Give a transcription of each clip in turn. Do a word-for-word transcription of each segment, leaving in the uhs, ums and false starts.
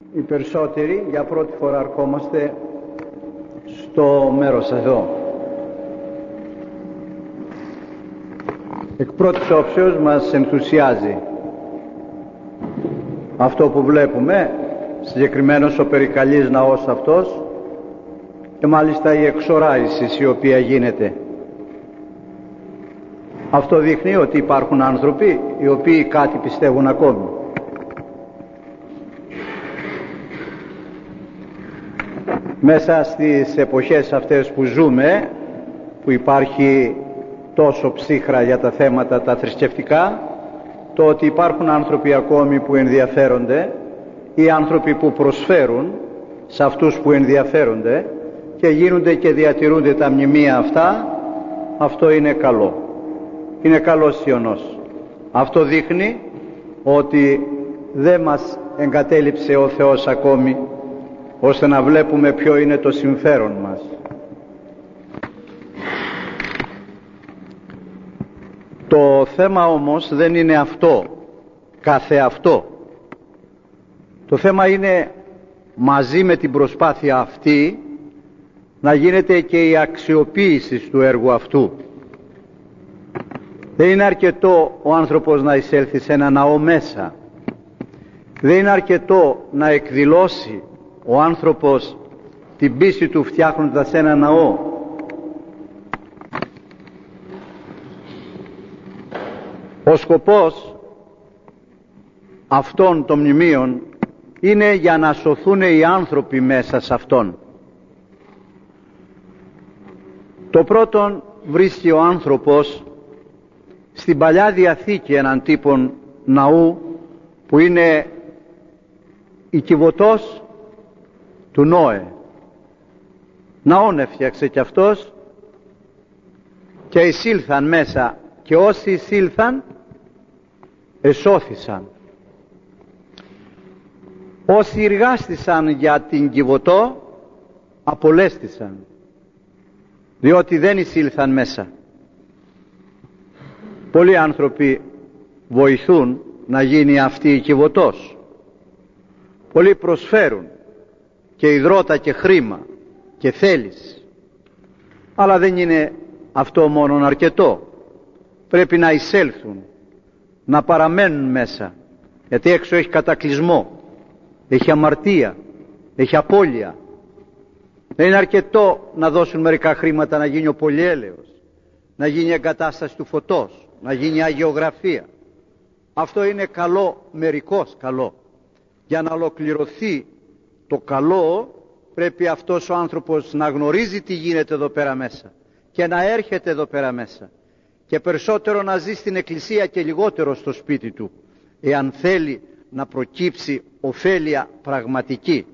Οι περισσότεροι για πρώτη φορά αρκόμαστε στο μέρος εδώ. Εκ πρώτης όψεως μας ενθουσιάζει αυτό που βλέπουμε, συγκεκριμένος ο περικαλής ναός αυτός και μάλιστα η εξοράηση η οποία γίνεται. Αυτό δείχνει ότι υπάρχουν άνθρωποι οι οποίοι κάτι πιστεύουν ακόμη. Μέσα στις εποχές αυτές που ζούμε, που υπάρχει τόσο ψύχρα για τα θέματα τα θρησκευτικά, το ότι υπάρχουν άνθρωποι ακόμη που ενδιαφέρονται ή άνθρωποι που προσφέρουν σε αυτούς που ενδιαφέρονται και γίνονται και διατηρούνται τα μνημεία αυτά, αυτό είναι καλό. Είναι καλός ιονός. Αυτό δείχνει ότι δεν μας εγκατέλειψε ο Θεός ακόμη, ώστε να βλέπουμε ποιο είναι το συμφέρον μας. Το θέμα όμως δεν είναι αυτό, κάθε αυτό. Το θέμα είναι μαζί με την προσπάθεια αυτή να γίνεται και η αξιοποίηση του έργου αυτού. Δεν είναι αρκετό ο άνθρωπος να εισέλθει σε ένα ναό μέσα. Δεν είναι αρκετό να εκδηλώσει ο άνθρωπος την πίστη του φτιάχνοντας ένα ναό. Ο σκοπός αυτών των μνημείων είναι για να σωθούν οι άνθρωποι μέσα σε αυτόν. Το πρώτον βρίσκει ο άνθρωπος στην Παλιά Διαθήκη έναν τύπο ναού που είναι η Κιβωτός του Νόε. Ναόν έφτιαξε κι αυτός και εισήλθαν μέσα, και όσοι εισήλθαν εσώθησαν. Όσοι εργάστησαν για την Κιβωτό απολέστησαν, διότι δεν εισήλθαν μέσα. Πολλοί άνθρωποι βοηθούν να γίνει αυτή η Κιβωτός. Πολλοί προσφέρουν και υδρότα και χρήμα και θέληση. Αλλά δεν είναι αυτό μόνον αρκετό. Πρέπει να εισέλθουν, να παραμένουν μέσα, γιατί έξω έχει κατακλυσμό, έχει αμαρτία, έχει απώλεια. Δεν είναι αρκετό να δώσουν μερικά χρήματα να γίνει ο πολυέλεος, να γίνει εγκατάσταση του φωτός, να γίνει αγιογραφία. Αυτό είναι καλό, μερικώς καλό. Για να ολοκληρωθεί το καλό πρέπει αυτός ο άνθρωπος να γνωρίζει τι γίνεται εδώ πέρα μέσα και να έρχεται εδώ πέρα μέσα, και περισσότερο να ζει στην εκκλησία και λιγότερο στο σπίτι του, εάν θέλει να προκύψει ωφέλεια πραγματική.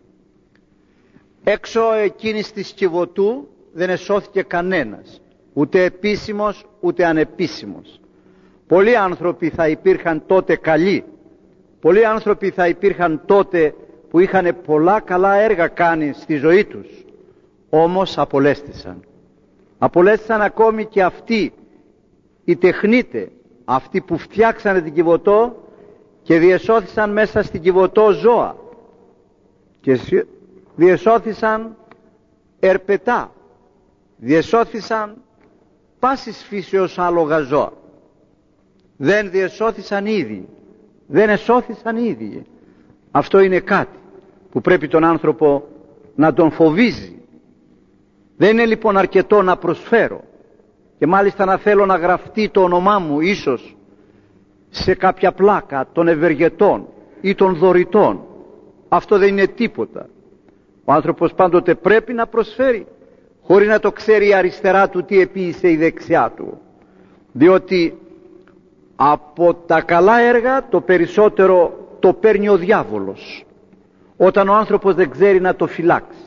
Έξω εκείνης της Κιβωτού δεν εσώθηκε κανένας, ούτε επίσημος ούτε ανεπίσημος. Πολλοί άνθρωποι θα υπήρχαν τότε καλοί, πολλοί άνθρωποι θα υπήρχαν τότε που είχαν πολλά καλά έργα κάνει στη ζωή τους, όμως απολέστησαν. Απολέστησαν ακόμη και αυτοί οι τεχνίτες, αυτοί που φτιάξανε την Κιβωτό και διεσώθησαν μέσα στην Κιβωτό ζώα και διεσώθησαν ερπετά, διεσώθησαν πάσης φύσεως άλογα ζώα. Δεν διεσώθησαν ίδιοι, δεν εσώθησαν ίδιοι. Αυτό είναι κάτι που πρέπει τον άνθρωπο να τον φοβίζει. Δεν είναι λοιπόν αρκετό να προσφέρω και μάλιστα να θέλω να γραφτεί το όνομά μου ίσως σε κάποια πλάκα των ευεργετών ή των δωρητών. Αυτό δεν είναι τίποτα. Ο άνθρωπος πάντοτε πρέπει να προσφέρει, χωρίς να το ξέρει η αριστερά του τι επίησε η δεξιά του, διότι από τα καλά έργα το περισσότερο το παίρνει ο διάβολος, όταν ο άνθρωπος δεν ξέρει να το φυλάξει.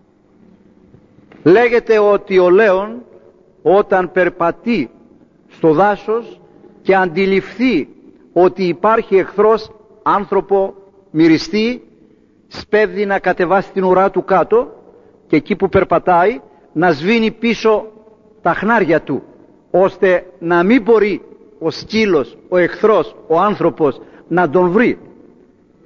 Λέγεται ότι ο λέων όταν περπατεί στο δάσος και αντιληφθεί ότι υπάρχει εχθρός άνθρωπο μυριστή, σπέβδει να κατεβάσει την ουρά του κάτω και εκεί που περπατάει να σβήνει πίσω τα χνάρια του, ώστε να μην μπορεί ο σκύλος, ο εχθρός, ο άνθρωπος να τον βρει.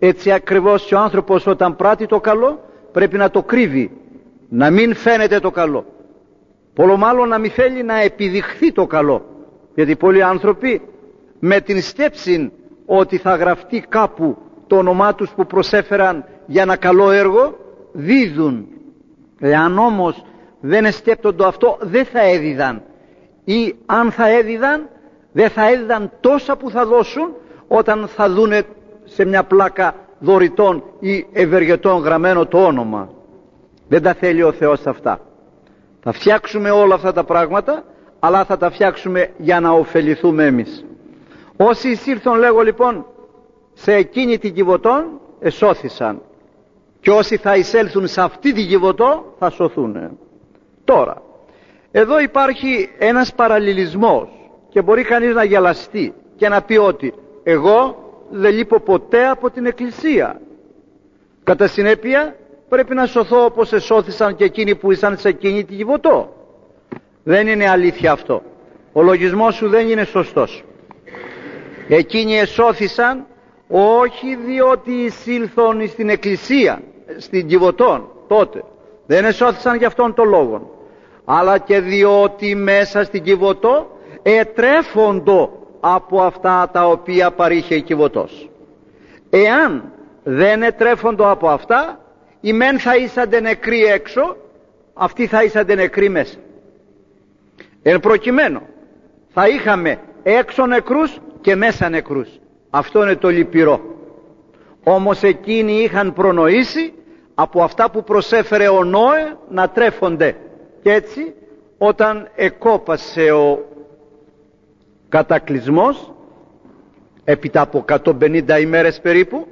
Έτσι ακριβώς και ο άνθρωπος όταν πράττει το καλό πρέπει να το κρύβει, να μην φαίνεται το καλό, πολλο μάλλον να μην θέλει να επιδειχθεί το καλό, γιατί πολλοί άνθρωποι με την σκέψη ότι θα γραφτεί κάπου το όνομά τους που προσέφεραν για ένα καλό έργο δίδουν. Εάν όμως δεν σκέπτονται αυτό, δεν θα έδιδαν, ή αν θα έδιδαν δεν θα έδιδαν τόσα που θα δώσουν όταν θα δούνε σε μια πλάκα δωρητών ή ευεργετών γραμμένο το όνομα. Δεν τα θέλει ο Θεός αυτά. Θα φτιάξουμε όλα αυτά τα πράγματα, αλλά θα τα φτιάξουμε για να ωφεληθούμε εμείς. Όσοι εισήλθον, λέγω λοιπόν, σε εκείνη την Κιβωτόν εσώθησαν, και όσοι θα εισέλθουν σε αυτή την Κιβωτό θα σωθούν. Τώρα, εδώ υπάρχει ένας παραλληλισμός και μπορεί κανείς να γελαστεί και να πει ότι εγώ δεν λείπω ποτέ από την Εκκλησία. Κατά συνέπεια πρέπει να σωθώ όπως εσώθησαν και εκείνοι που ήσαν σε εκείνη την Κιβωτό. Δεν είναι αλήθεια αυτό. Ο λογισμός σου δεν είναι σωστός. Εκείνοι εσώθησαν όχι διότι εισήλθον στην Εκκλησία, στην Κιβωτόν τότε. Δεν εσώθησαν για αυτόν τον λόγο, αλλά και διότι μέσα στην Κιβωτό ετρέφοντο από αυτά τα οποία παρήχε η Κιβωτός. Εάν δεν ετρέφοντο από αυτά, οι μεν θα ήσαντε νεκροί έξω, αυτοί θα ήσαντε νεκροί μέσα. Εν προκειμένου θα είχαμε έξω νεκρούς και μέσα νεκρούς. Αυτό είναι το λυπηρό. Όμως εκείνοι είχαν προνοήσει από αυτά που προσέφερε ο Νόε να τρέφονται, και έτσι όταν εκόπασε ο κατακλυσμός έπειτα από εκατόν πενήντα ημέρες περίπου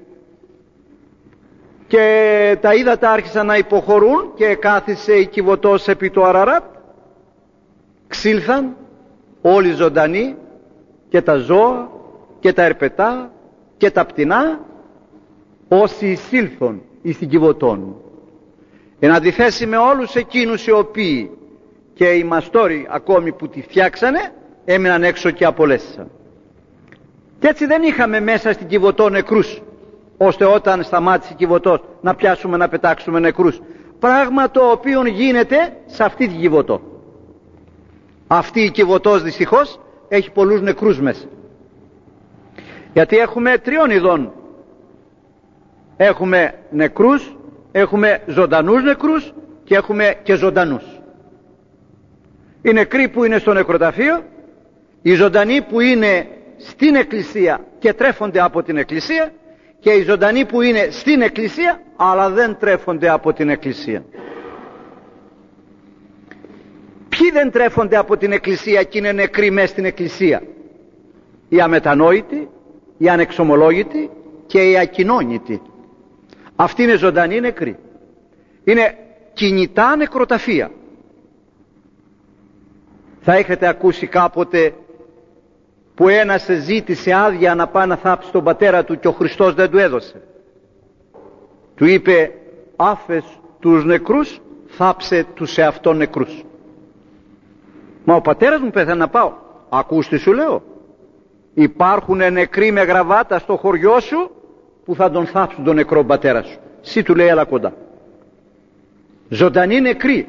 και τα ύδατα άρχισαν να υποχωρούν και κάθισε η Κιβωτός επί το Αραράτ, ξήλθαν όλοι ζωντανοί, και τα ζώα και τα ερπετά και τα πτηνά, όσοι εισήλθον εις την Κιβωτόν. Εν αντιθέσει με όλους εκείνους οι οποίοι και οι μαστόροι ακόμη που τη φτιάξανε έμειναν έξω και απολέσσαν. Και έτσι δεν είχαμε μέσα στην Κιβωτό νεκρούς, ώστε όταν σταμάτησε η Κιβωτός να πιάσουμε να πετάξουμε νεκρούς, πράγμα το οποίο γίνεται σε αυτή την Κιβωτό. Αυτή η Κιβωτός δυστυχώς έχει πολλούς νεκρούς μέσα, γιατί έχουμε τριών ειδών. Έχουμε νεκρούς, έχουμε ζωντανούς νεκρούς και έχουμε και ζωντανούς. Οι νεκροί που είναι στο νεκροταφείο, οι ζωντανοί που είναι στην Εκκλησία και τρέφονται από την Εκκλησία, και οι ζωντανοί που είναι στην Εκκλησία αλλά δεν τρέφονται από την Εκκλησία. Ποιοι δεν τρέφονται από την Εκκλησία και είναι νεκροί μέσα στην Εκκλησία? Οι αμετανόητοι, οι ανεξομολόγητοι και οι ακοινώνητοι. Αυτοί είναι ζωντανοί νεκροί. Είναι κινητά νεκροταφεία. Θα έχετε ακούσει κάποτε που ένας ζήτησε άδεια να πάει να θάψει τον πατέρα του και ο Χριστός δεν του έδωσε. Του είπε άφες τους νεκρούς, θάψε τους εαυτόν νεκρούς. Μα ο πατέρας μου πέθανε να πάω. Ακούστε σου λέω, υπάρχουν νεκροί με γραβάτα στο χωριό σου που θα τον θάψουν τον νεκρό πατέρα σου. Συ του λέει έλα κοντά. Ζωντανοί νεκροί.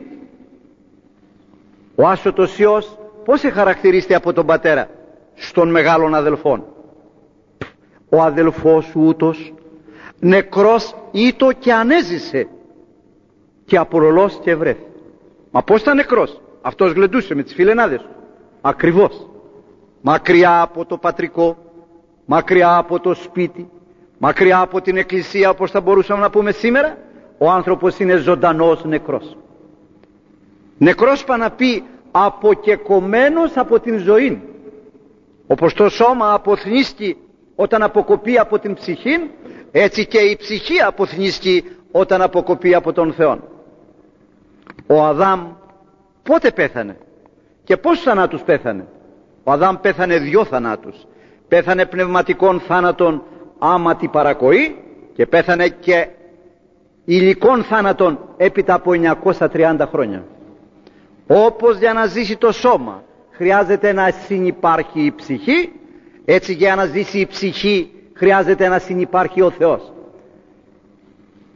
Ο άσωτος Υιός πώς χαρακτηρίζεται από τον πατέρα? Στον μεγάλων αδελφών. Ο αδελφός σου ούτως νεκρός ήτο και ανέζησε και απορολός και βρέθη. Μα πώς ήταν νεκρός? Αυτός γλεντούσε με τις φιλενάδες του. Ακριβώς. Μακριά από το πατρικό, μακριά από το σπίτι, μακριά από την Εκκλησία, όπως θα μπορούσαμε να πούμε σήμερα, ο άνθρωπος είναι ζωντανός νεκρός. Νεκρός πά να πει αποκεκομμένος από την ζωή. Όπως το σώμα αποθνίσκει όταν αποκοπεί από την ψυχή, έτσι και η ψυχή αποθνίσκει όταν αποκοπεί από τον Θεό. Ο Αδάμ πότε πέθανε και πόσους θανάτους πέθανε? Ο Αδάμ πέθανε δυο θανάτους. Πέθανε πνευματικών θάνατων άματη παρακοή και πέθανε και υλικών θάνατων έπειτα από εννιακόσια τριάντα χρόνια. Όπως για να ζήσει το σώμα χρειάζεται να συνυπάρχει η ψυχή, έτσι για να ζήσει η ψυχή χρειάζεται να συνυπάρχει ο Θεός.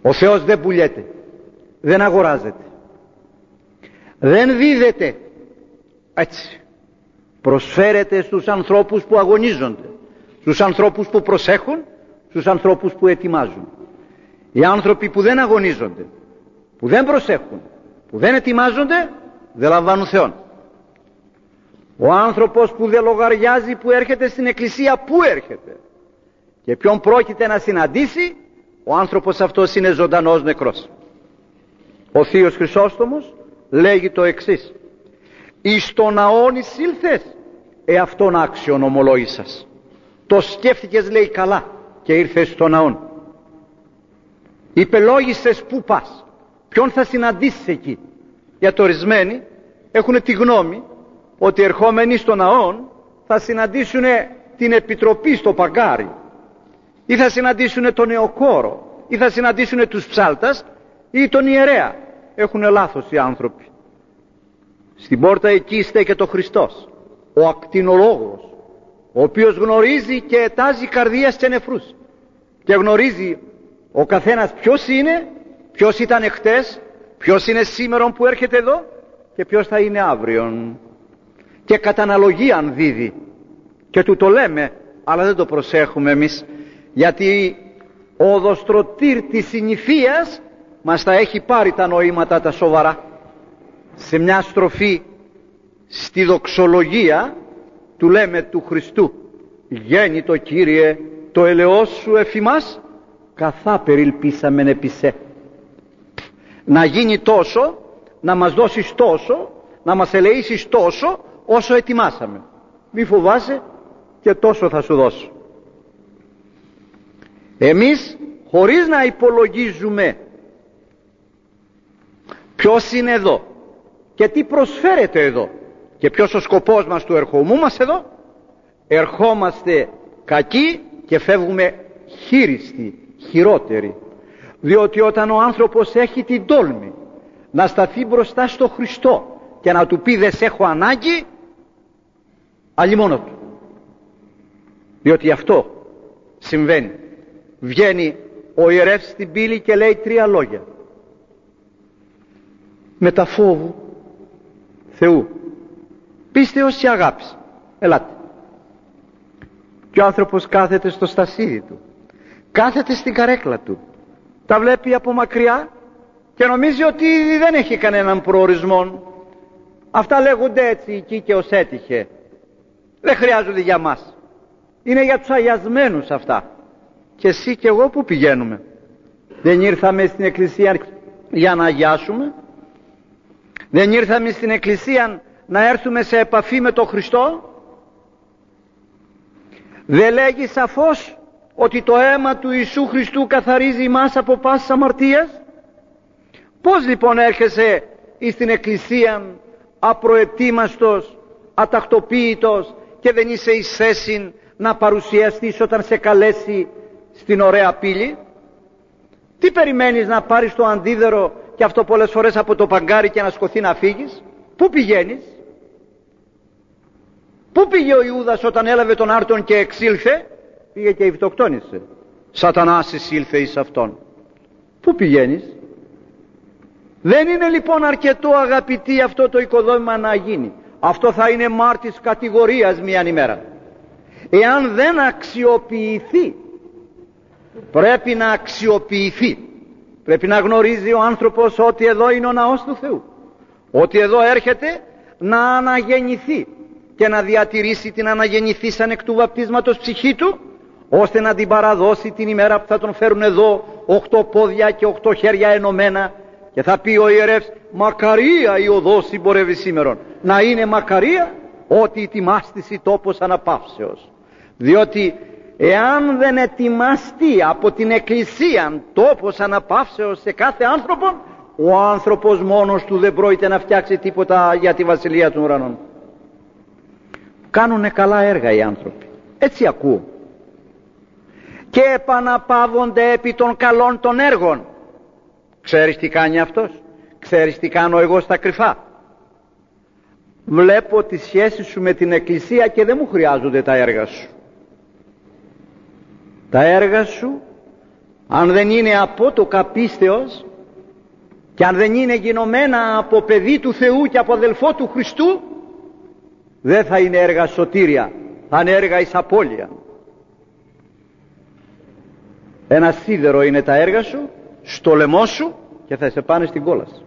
Ο Θεός δεν πουλιέται, δεν αγοράζεται, δεν δίδεται. Έτσι προσφέρεται στους ανθρώπους που αγωνίζονται, στους ανθρώπους που προσέχουν, στους ανθρώπους που ετοιμάζουν. Οι άνθρωποι που δεν αγωνίζονται, που δεν προσέχουν, που δεν ετοιμάζονται, δεν λαμβάνουν Θεόν. Ο άνθρωπος που δεν λογαριάζει που έρχεται στην εκκλησία, που έρχεται και ποιον πρόκειται να συναντήσει, ο άνθρωπος αυτός είναι ζωντανός νεκρός. Ο Θείος Χρυσόστομος λέγει το εξής: εις το ναόν εισήλθες, εαυτόν άξιον ομολόγησας. Το σκέφτηκες, λέει, καλά και ήρθες στο ναόν. Υπελόγησες πού πας, ποιον θα συναντήσεις εκεί. Γιατί ορισμένοι έχουν τη γνώμη ότι ερχόμενοι στο ναόν θα συναντήσουν την επιτροπή στο παγκάρι, ή θα συναντήσουν τον νεοκόρο, ή θα συναντήσουν τους ψάλτας ή τον ιερέα. Έχουν λάθος οι άνθρωποι. Στην πόρτα εκεί στέκεται ο Χριστός, ο ακτινολόγος, ο οποίος γνωρίζει και ετάζει καρδίας και νεφρούς και γνωρίζει ο καθένας ποιος είναι, ποιος ήταν εχθές, ποιος είναι σήμερον που έρχεται εδώ και ποιος θα είναι αύριον, και κατά αναλογίαν δίδει. Και του το λέμε, αλλά δεν το προσέχουμε εμείς, γιατί ο οδοστρωτήρ της συνηθείας μας τα έχει πάρει τα νοήματα τα σοβαρά. Σε μια στροφή στη δοξολογία του λέμε του Χριστού: γέννητο Κύριε το ελεός σου εφημάς, καθά περιλπίσαμεν επισέ. Να γίνει τόσο, να μας δώσεις τόσο, να μας ελεήσεις τόσο όσο ετοιμάσαμε. Μη φοβάσαι, και τόσο θα σου δώσω. Εμείς, χωρίς να υπολογίζουμε ποιος είναι εδώ και τι προσφέρεται εδώ και ποιος ο σκοπός μας του ερχομού μας εδώ, ερχόμαστε κακοί και φεύγουμε χείριστοι, χειρότεροι. Διότι όταν ο άνθρωπος έχει την τόλμη να σταθεί μπροστά στο Χριστό και να του πει δεν σε έχω ανάγκη, αλλημόνο του. Διότι αυτό συμβαίνει. Βγαίνει ο ιερεύς στην πύλη και λέει τρία λόγια: μετα φόβου Θεού, πίστεως και αγάπης, ελάτε. Και ο άνθρωπος κάθεται στο στασίδι του, κάθεται στην καρέκλα του, τα βλέπει από μακριά και νομίζει ότι δεν έχει κανέναν προορισμό. Αυτά λέγονται έτσι εκεί και ως έτυχε, δεν χρειάζονται για μας, είναι για τους αγιασμένους αυτά. Και εσύ και εγώ που πηγαίνουμε? Δεν ήρθαμε στην εκκλησία για να αγιάσουμε? Δεν ήρθαμε στην εκκλησία να έρθουμε σε επαφή με τον Χριστό? Δεν λέγει σαφώς ότι το αίμα του Ιησού Χριστού καθαρίζει εμάς από πάσης αμαρτίας? Πώς λοιπόν έρχεσαι στην εκκλησία απροετοίμαστος, ατακτοποίητος και δεν είσαι εις θέση να παρουσιαστείς όταν σε καλέσει στην ωραία πύλη? Τι περιμένεις, να πάρεις το αντίδερο και αυτό πολλές φορές από το παγκάρι και να σκοθεί να φύγεις? Πού πηγαίνεις? Πού πήγε ο Ιούδας όταν έλαβε τον άρτον και εξήλθε? Πήγε και ευδοκτόνησε. Σατανάς εισήλθε εις αυτόν. Πού πηγαίνεις? Δεν είναι λοιπόν αρκετό, αγαπητοί, αυτό το οικοδόμημα να γίνει. Αυτό θα είναι μάρτης κατηγορίας μίαν ημέρα. Εάν δεν αξιοποιηθεί, πρέπει να αξιοποιηθεί. Πρέπει να γνωρίζει ο άνθρωπος ότι εδώ είναι ο ναός του Θεού, ότι εδώ έρχεται να αναγεννηθεί και να διατηρήσει την αναγεννηθήσαν εκ του βαπτίσματος ψυχή του, ώστε να την παραδώσει την ημέρα που θα τον φέρουν εδώ οχτώ πόδια και οχτώ χέρια ενωμένα και θα πει ο ιερεύς: μακαρία η οδός συμπορεύει σήμερον. Να είναι μακαρία ότι ετοιμάστηση τόπος αναπαύσεως. Διότι εάν δεν ετοιμαστεί από την Εκκλησία τόπος αναπαύσεως σε κάθε άνθρωπο, ο άνθρωπος μόνος του δεν πρόκειται να φτιάξει τίποτα για τη βασιλεία των ουρανών. Κάνουνε καλά έργα οι άνθρωποι, έτσι ακούω, και επαναπαύονται επί των καλών των έργων. Ξέρεις τι κάνει αυτός? Ξέρεις τι κάνω εγώ στα κρυφά? Βλέπω τη σχέση σου με την Εκκλησία και δεν μου χρειάζονται τα έργα σου. Τα έργα σου αν δεν είναι απότοκα πίστεως και αν δεν είναι γινωμένα από παιδί του Θεού και από αδελφό του Χριστού, δεν θα είναι έργα σωτήρια, θα είναι έργα εις απώλεια. Ένα σίδερο είναι τα έργα σου στο λαιμό σου και θα σε πάνε στην κόλαση.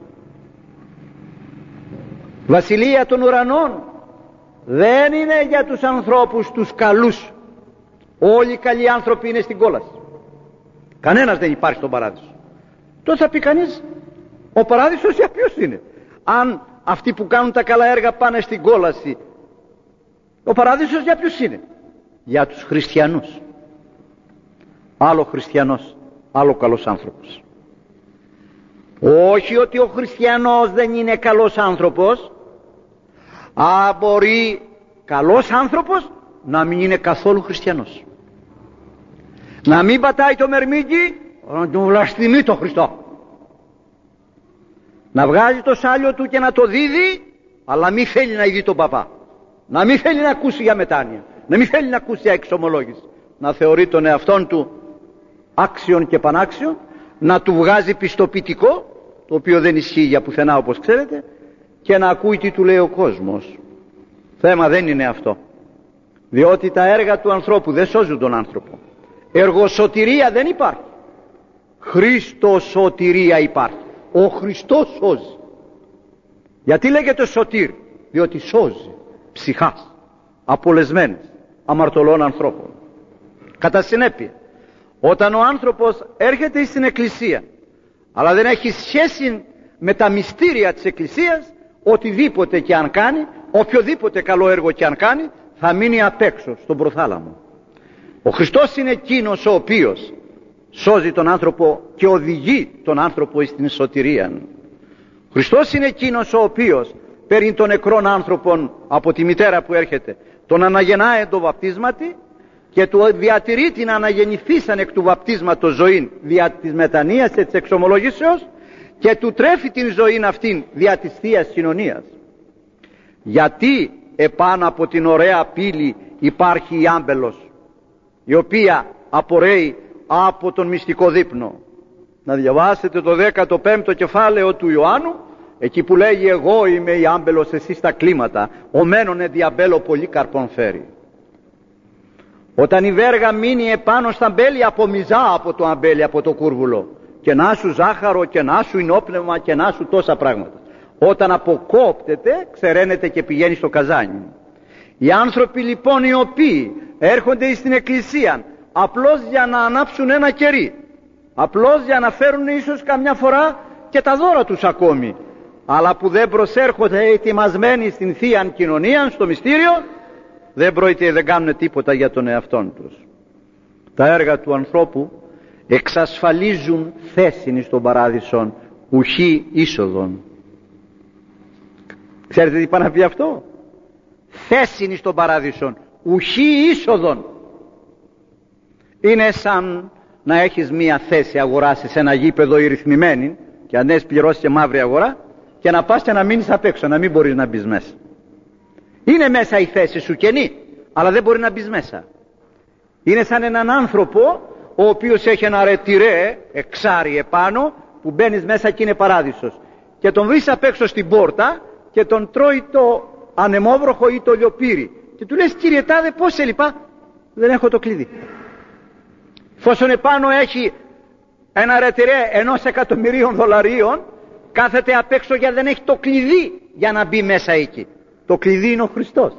Βασιλεία των ουρανών δεν είναι για τους ανθρώπους τους καλούς. Όλοι οι καλοί άνθρωποι είναι στην κόλαση. Κανένας δεν υπάρχει στον παράδεισο. Τότε θα πει κανείς, ο παράδεισος για ποιος είναι? Αν αυτοί που κάνουν τα καλά έργα πάνε στην κόλαση, ο παράδεισος για ποιος είναι? Για τους χριστιανούς. Άλλο χριστιανός, άλλο καλός άνθρωπος. Όχι ότι ο χριστιανός δεν είναι καλός άνθρωπος. Α, μπορεί καλός άνθρωπος να μην είναι καθόλου χριστιανός, να μην πατάει το μερμήγκι, να τον βλαστημεί το Χριστό, να βγάζει το σάλιο του και να το δίδει, αλλά μην θέλει να ειδεί τον παπά, να μην θέλει να ακούσει για μετάνοια, να μην θέλει να ακούσει για εξομολόγηση, να θεωρεί τον εαυτόν του άξιον και πανάξιον, να του βγάζει πιστοποιητικό, το οποίο δεν ισχύει για πουθενά όπως ξέρετε, και να ακούει τι του λέει ο κόσμος. Θέμα δεν είναι αυτό, διότι τα έργα του ανθρώπου δεν σώζουν τον άνθρωπο. Εργοσωτηρία δεν υπάρχει, Χριστοσωτηρία υπάρχει. Ο Χριστός σώζει. Γιατί λέγεται σωτήρ? Διότι σώζει ψυχάς απολεσμένες αμαρτωλών ανθρώπων. Κατά συνέπεια, όταν ο άνθρωπος έρχεται στην Εκκλησία αλλά δεν έχει σχέση με τα μυστήρια της Εκκλησίας, οτιδήποτε και αν κάνει, οποιοδήποτε καλό έργο και αν κάνει, θα μείνει απ' έξω στον προθάλαμο. Ο Χριστός είναι εκείνος ο οποίος σώζει τον άνθρωπο και οδηγεί τον άνθρωπο στην σωτηρία. Ο Χριστός είναι εκείνος ο οποίος παίρνει τον νεκρόν άνθρωπον από τη μητέρα που έρχεται, τον αναγεννάει το βαπτίσματι και του διατηρεί την αναγεννηθήσαν εκ του βαπτίσματος ζωή δια της μετανοίας και της εξομολογήσεως και του τρέφει την ζωή αυτήν δια της Θείας Κοινωνίας. Γιατί επάνω από την ωραία πύλη υπάρχει η άμπελος, η οποία απορρέει από τον μυστικό δείπνο. Να διαβάσετε το δέκατο πέμπτο κεφάλαιο του Ιωάννου, εκεί που λέγει εγώ είμαι η άμπελος, εσείς τα κλίματα, ο μένων εν διαμπέλο πολύ καρπών φέρει. Όταν η βέργα μείνει επάνω στα αμπέλια, απομυζά από το αμπέλι, από το κούρβουλο, και να σου ζάχαρο και να σου ενόπνευμα και να σου τόσα πράγματα. Όταν αποκόπτεται, ξεραίνεται και πηγαίνει στο καζάνι. Οι άνθρωποι λοιπόν οι οποίοι έρχονται στην Εκκλησία απλώς για να ανάψουν ένα κερί, απλώς για να φέρουν ίσως καμιά φορά και τα δώρα τους ακόμη, αλλά που δεν προσέρχονται ετοιμασμένοι στην Θεία Κοινωνία, στο μυστήριο, δεν πρόκειται, δεν κάνουν τίποτα για τον εαυτόν τους. Τα έργα του ανθρώπου εξασφαλίζουν θέση στον παράδεισον, ουχή είσοδον. Ξέρετε τι πάει να πει αυτό? Θέση στον παράδεισον, ουχή είσοδον. Είναι σαν να έχεις μία θέση, αγοράσεις ένα γήπεδο ρυθμημένη και αν έχεις πληρώσει και μαύρη αγορά, και να πας και να μείνεις απ' έξω, να μην μπορείς να μπεις μέσα. Είναι μέσα η θέση σου κενή, αλλά δεν μπορεί να μπεις μέσα. Είναι σαν έναν άνθρωπο ο οποίος έχει ένα ρετυρέ εξάρι επάνω, που μπαίνεις μέσα και είναι παράδεισος, και τον βρεις απ' έξω στην πόρτα και τον τρώει το ανεμόβροχο ή το λιοπύρι και του λες, κύριε τάδε, πώς σε λυπά? Δεν έχω το κλειδί. Εφόσον επάνω έχει ένα ρετυρέ ενός εκατομμυρίων δολαρίων, κάθεται απ' έξω γιατί δεν έχει το κλειδί για να μπει μέσα εκεί. Το κλειδί είναι ο Χριστός.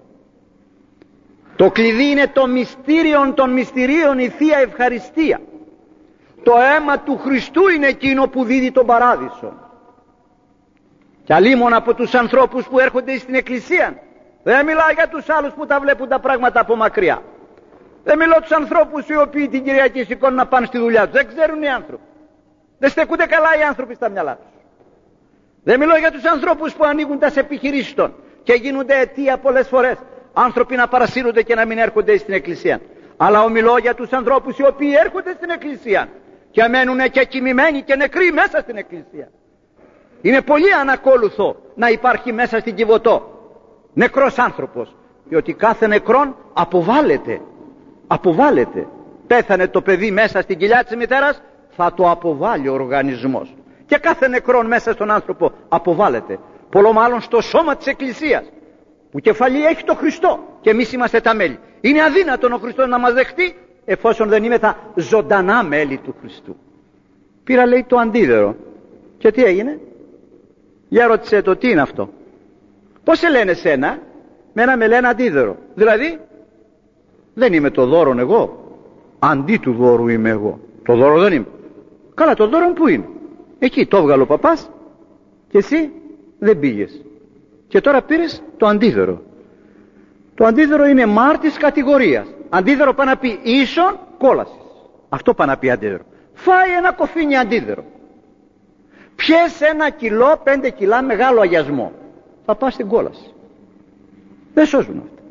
Το κλειδί είναι το μυστήριον των μυστηρίων, η Θεία Ευχαριστία. Το αίμα του Χριστού είναι εκείνο που δίδει τον παράδεισο. Και αλίμον από τους ανθρώπους που έρχονται στην Εκκλησία. Δεν μιλάω για τους άλλους που τα βλέπουν τα πράγματα από μακριά. Δεν μιλάω τους ανθρώπους οι οποίοι την Κυριακή σηκώνουν να πάνε στη δουλειά τους. Δεν ξέρουν οι άνθρωποι. Δεν στεκούνται καλά οι άνθρωποι στα μυαλά τους. Δεν μιλάω για τους ανθρώπους που ανοίγουν τα επιχειρήσεις των και γίνονται αιτία πολλές φορές άνθρωποι να παρασύρονται και να μην έρχονται στην Εκκλησία. Αλλά ομιλώ για τους ανθρώπους οι οποίοι έρχονται στην Εκκλησία και μένουν και κοιμημένοι και νεκροί μέσα στην Εκκλησία. Είναι πολύ ανακόλουθο να υπάρχει μέσα στην Κιβωτό νεκρός άνθρωπος, διότι κάθε νεκρόν αποβάλλεται, αποβάλλεται. πέθανε το παιδί μέσα στην κοιλιά της μητέρας, θα το αποβάλει ο οργανισμός. Και κάθε νεκρόν μέσα στον άνθρωπο αποβάλλεται. Πολλό μάλλον στο σώμα της Εκκλησίας, που κεφαλή έχει το Χριστό και εμείς είμαστε τα μέλη. Είναι αδύνατον ο Χριστός να μας δεχτεί εφόσον δεν είμαστε ζωντανά μέλη του Χριστού. Πήρα, λέει, το αντίδερο. Και τι έγινε? Για ρώτησε το, τι είναι αυτό? Πώς σε λένε σένα? Μένα με λένε αντίδερο. Δηλαδή δεν είμαι το δώρον εγώ, αντί του δώρου είμαι εγώ. Το δώρο δεν είμαι. Καλά, το δώρο που είναι? Εκεί το έβγαλε ο παπάς και εσύ δεν πήγες. Και τώρα πήρες το αντίδερο. Το αντίδερο είναι μάρτης κατηγορίας. Αντίδερο πάει να πει ίσον κόλασης. Αυτό πάει να πει αντίδερο. Φάει ένα κοφίνι αντίδερο. Πιες ένα κιλό, πέντε κιλά μεγάλο αγιασμό. Θα πας στην κόλαση. Δεν σώζουν αυτά.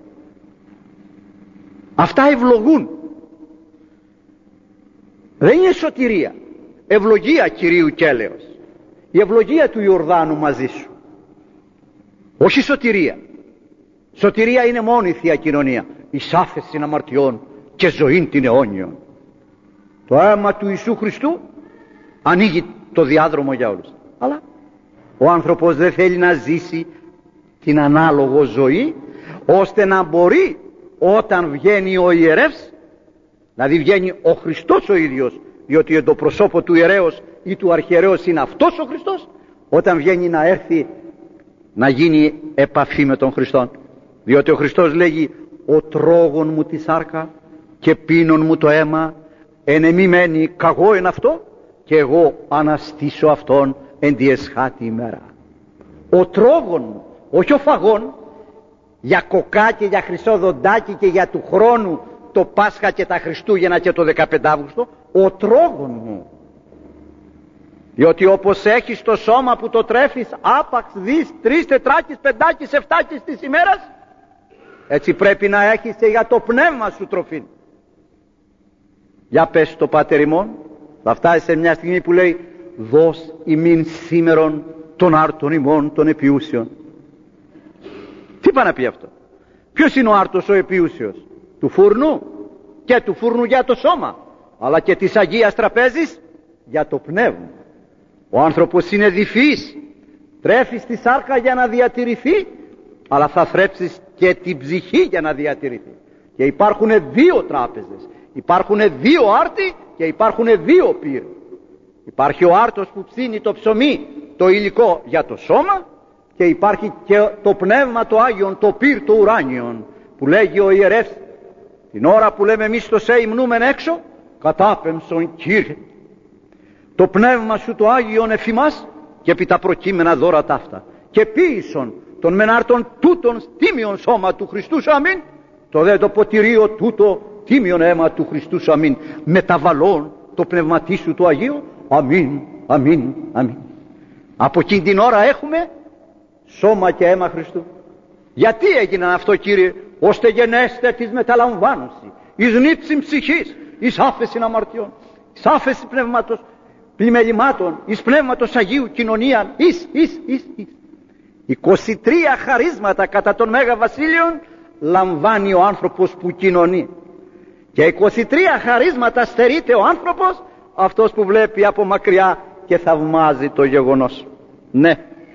Αυτά ευλογούν. Δεν είναι σωτηρία. Ευλογία Κυρίου και έλεος. Η ευλογία του Ιορδάνου μαζί σου. Όχι σωτηρία. Σωτηρία είναι μόνο η Θεία Κοινωνία. Εις άφεσιν αμαρτιών και ζωήν την αιώνιον. Το αίμα του Ιησού Χριστού ανοίγει το διάδρομο για όλους. Αλλά ο άνθρωπος δεν θέλει να ζήσει την ανάλογο ζωή, ώστε να μπορεί όταν βγαίνει ο ιερεύς, δηλαδή βγαίνει ο Χριστός ο ίδιος, διότι το προσώπο του ιερέως ή του αρχιερέως είναι αυτός ο Χριστός, όταν βγαίνει να έρθει να γίνει επαφή με τον Χριστόν. Διότι ο Χριστός λέγει, ο τρόγων μου τη σάρκα και πίνων μου το αίμα, εν εμή μένει καγώ εν αυτό και εγώ αναστήσω αυτόν εν τη εσχάτη ημέρα. Ο τρόγων μου, όχι ο φαγών, για κοκά και για χρυσό δοντάκι και για του χρόνου το Πάσχα και τα Χριστούγεννα και το δεκαπέντε Αύγουστο, ο τρόγων μου. Διότι όπως έχεις το σώμα που το τρέφεις άπαξ δις, τρεις, τετράκις, πεντάκις, εφτάκις της ημέρας, έτσι πρέπει να έχεις και για το πνεύμα σου τροφή. Για πες το Πάτερ ημών, θα φτάσει σε μια στιγμή που λέει, δώσ' ημίν σήμερον των άρτων ημών των επιούσιων. Τι πάει να πει αυτό? Ποιος είναι ο άρτος ο επιούσιος? Του φούρνου, και του φούρνου για το σώμα, αλλά και της Αγίας Τραπέζης για το πνεύμα. Ο άνθρωπος είναι διφύης, τρέφεις τη σάρκα για να διατηρηθεί, αλλά θα θρέψεις και την ψυχή για να διατηρηθεί. Και υπάρχουν δύο τράπεζες, υπάρχουν δύο άρτοι και υπάρχουν δύο πύρ. Υπάρχει ο άρτος που ψήνει το ψωμί, το υλικό για το σώμα, και υπάρχει και το πνεύμα το Άγιον, το πύρ το ουράνιον, που λέγει ο ιερεύς την ώρα που λέμε εμείς το σε υμνούμεν έξω, κατάπεμψον Κύριε το πνεύμα σου το Άγιον εφημάς και επί τα προκείμενα δώρα ταύτα και ποίησον των μενάρτων τούτων τίμιον σώμα του Χριστού σου αμήν, το δε το ποτηρίο τούτο τίμιον αίμα του Χριστού σου αμήν, μεταβαλών το πνευματί σου το Αγίο αμήν, αμήν, αμήν. Από εκείνη την ώρα έχουμε σώμα και αίμα Χριστού. Γιατί έγιναν αυτό, Κύριε? Ώστε γενέστε της μεταλαμβάνωση, εις νύψιν ψυχής, εις άφεσιν αμαρτιών, εις άφεση πνεύματος πλημελημάτων, εις πνεύματος Αγίου κοινωνίαν, εις, εις, εις, εις. είκοσι τρία χαρίσματα κατά των Μέγα Βασίλειων λαμβάνει ο άνθρωπος που κοινωνεί. Και είκοσι τρία χαρίσματα στερείται ο άνθρωπος, αυτός που βλέπει από μακριά και θαυμάζει το γεγονός. Ναι.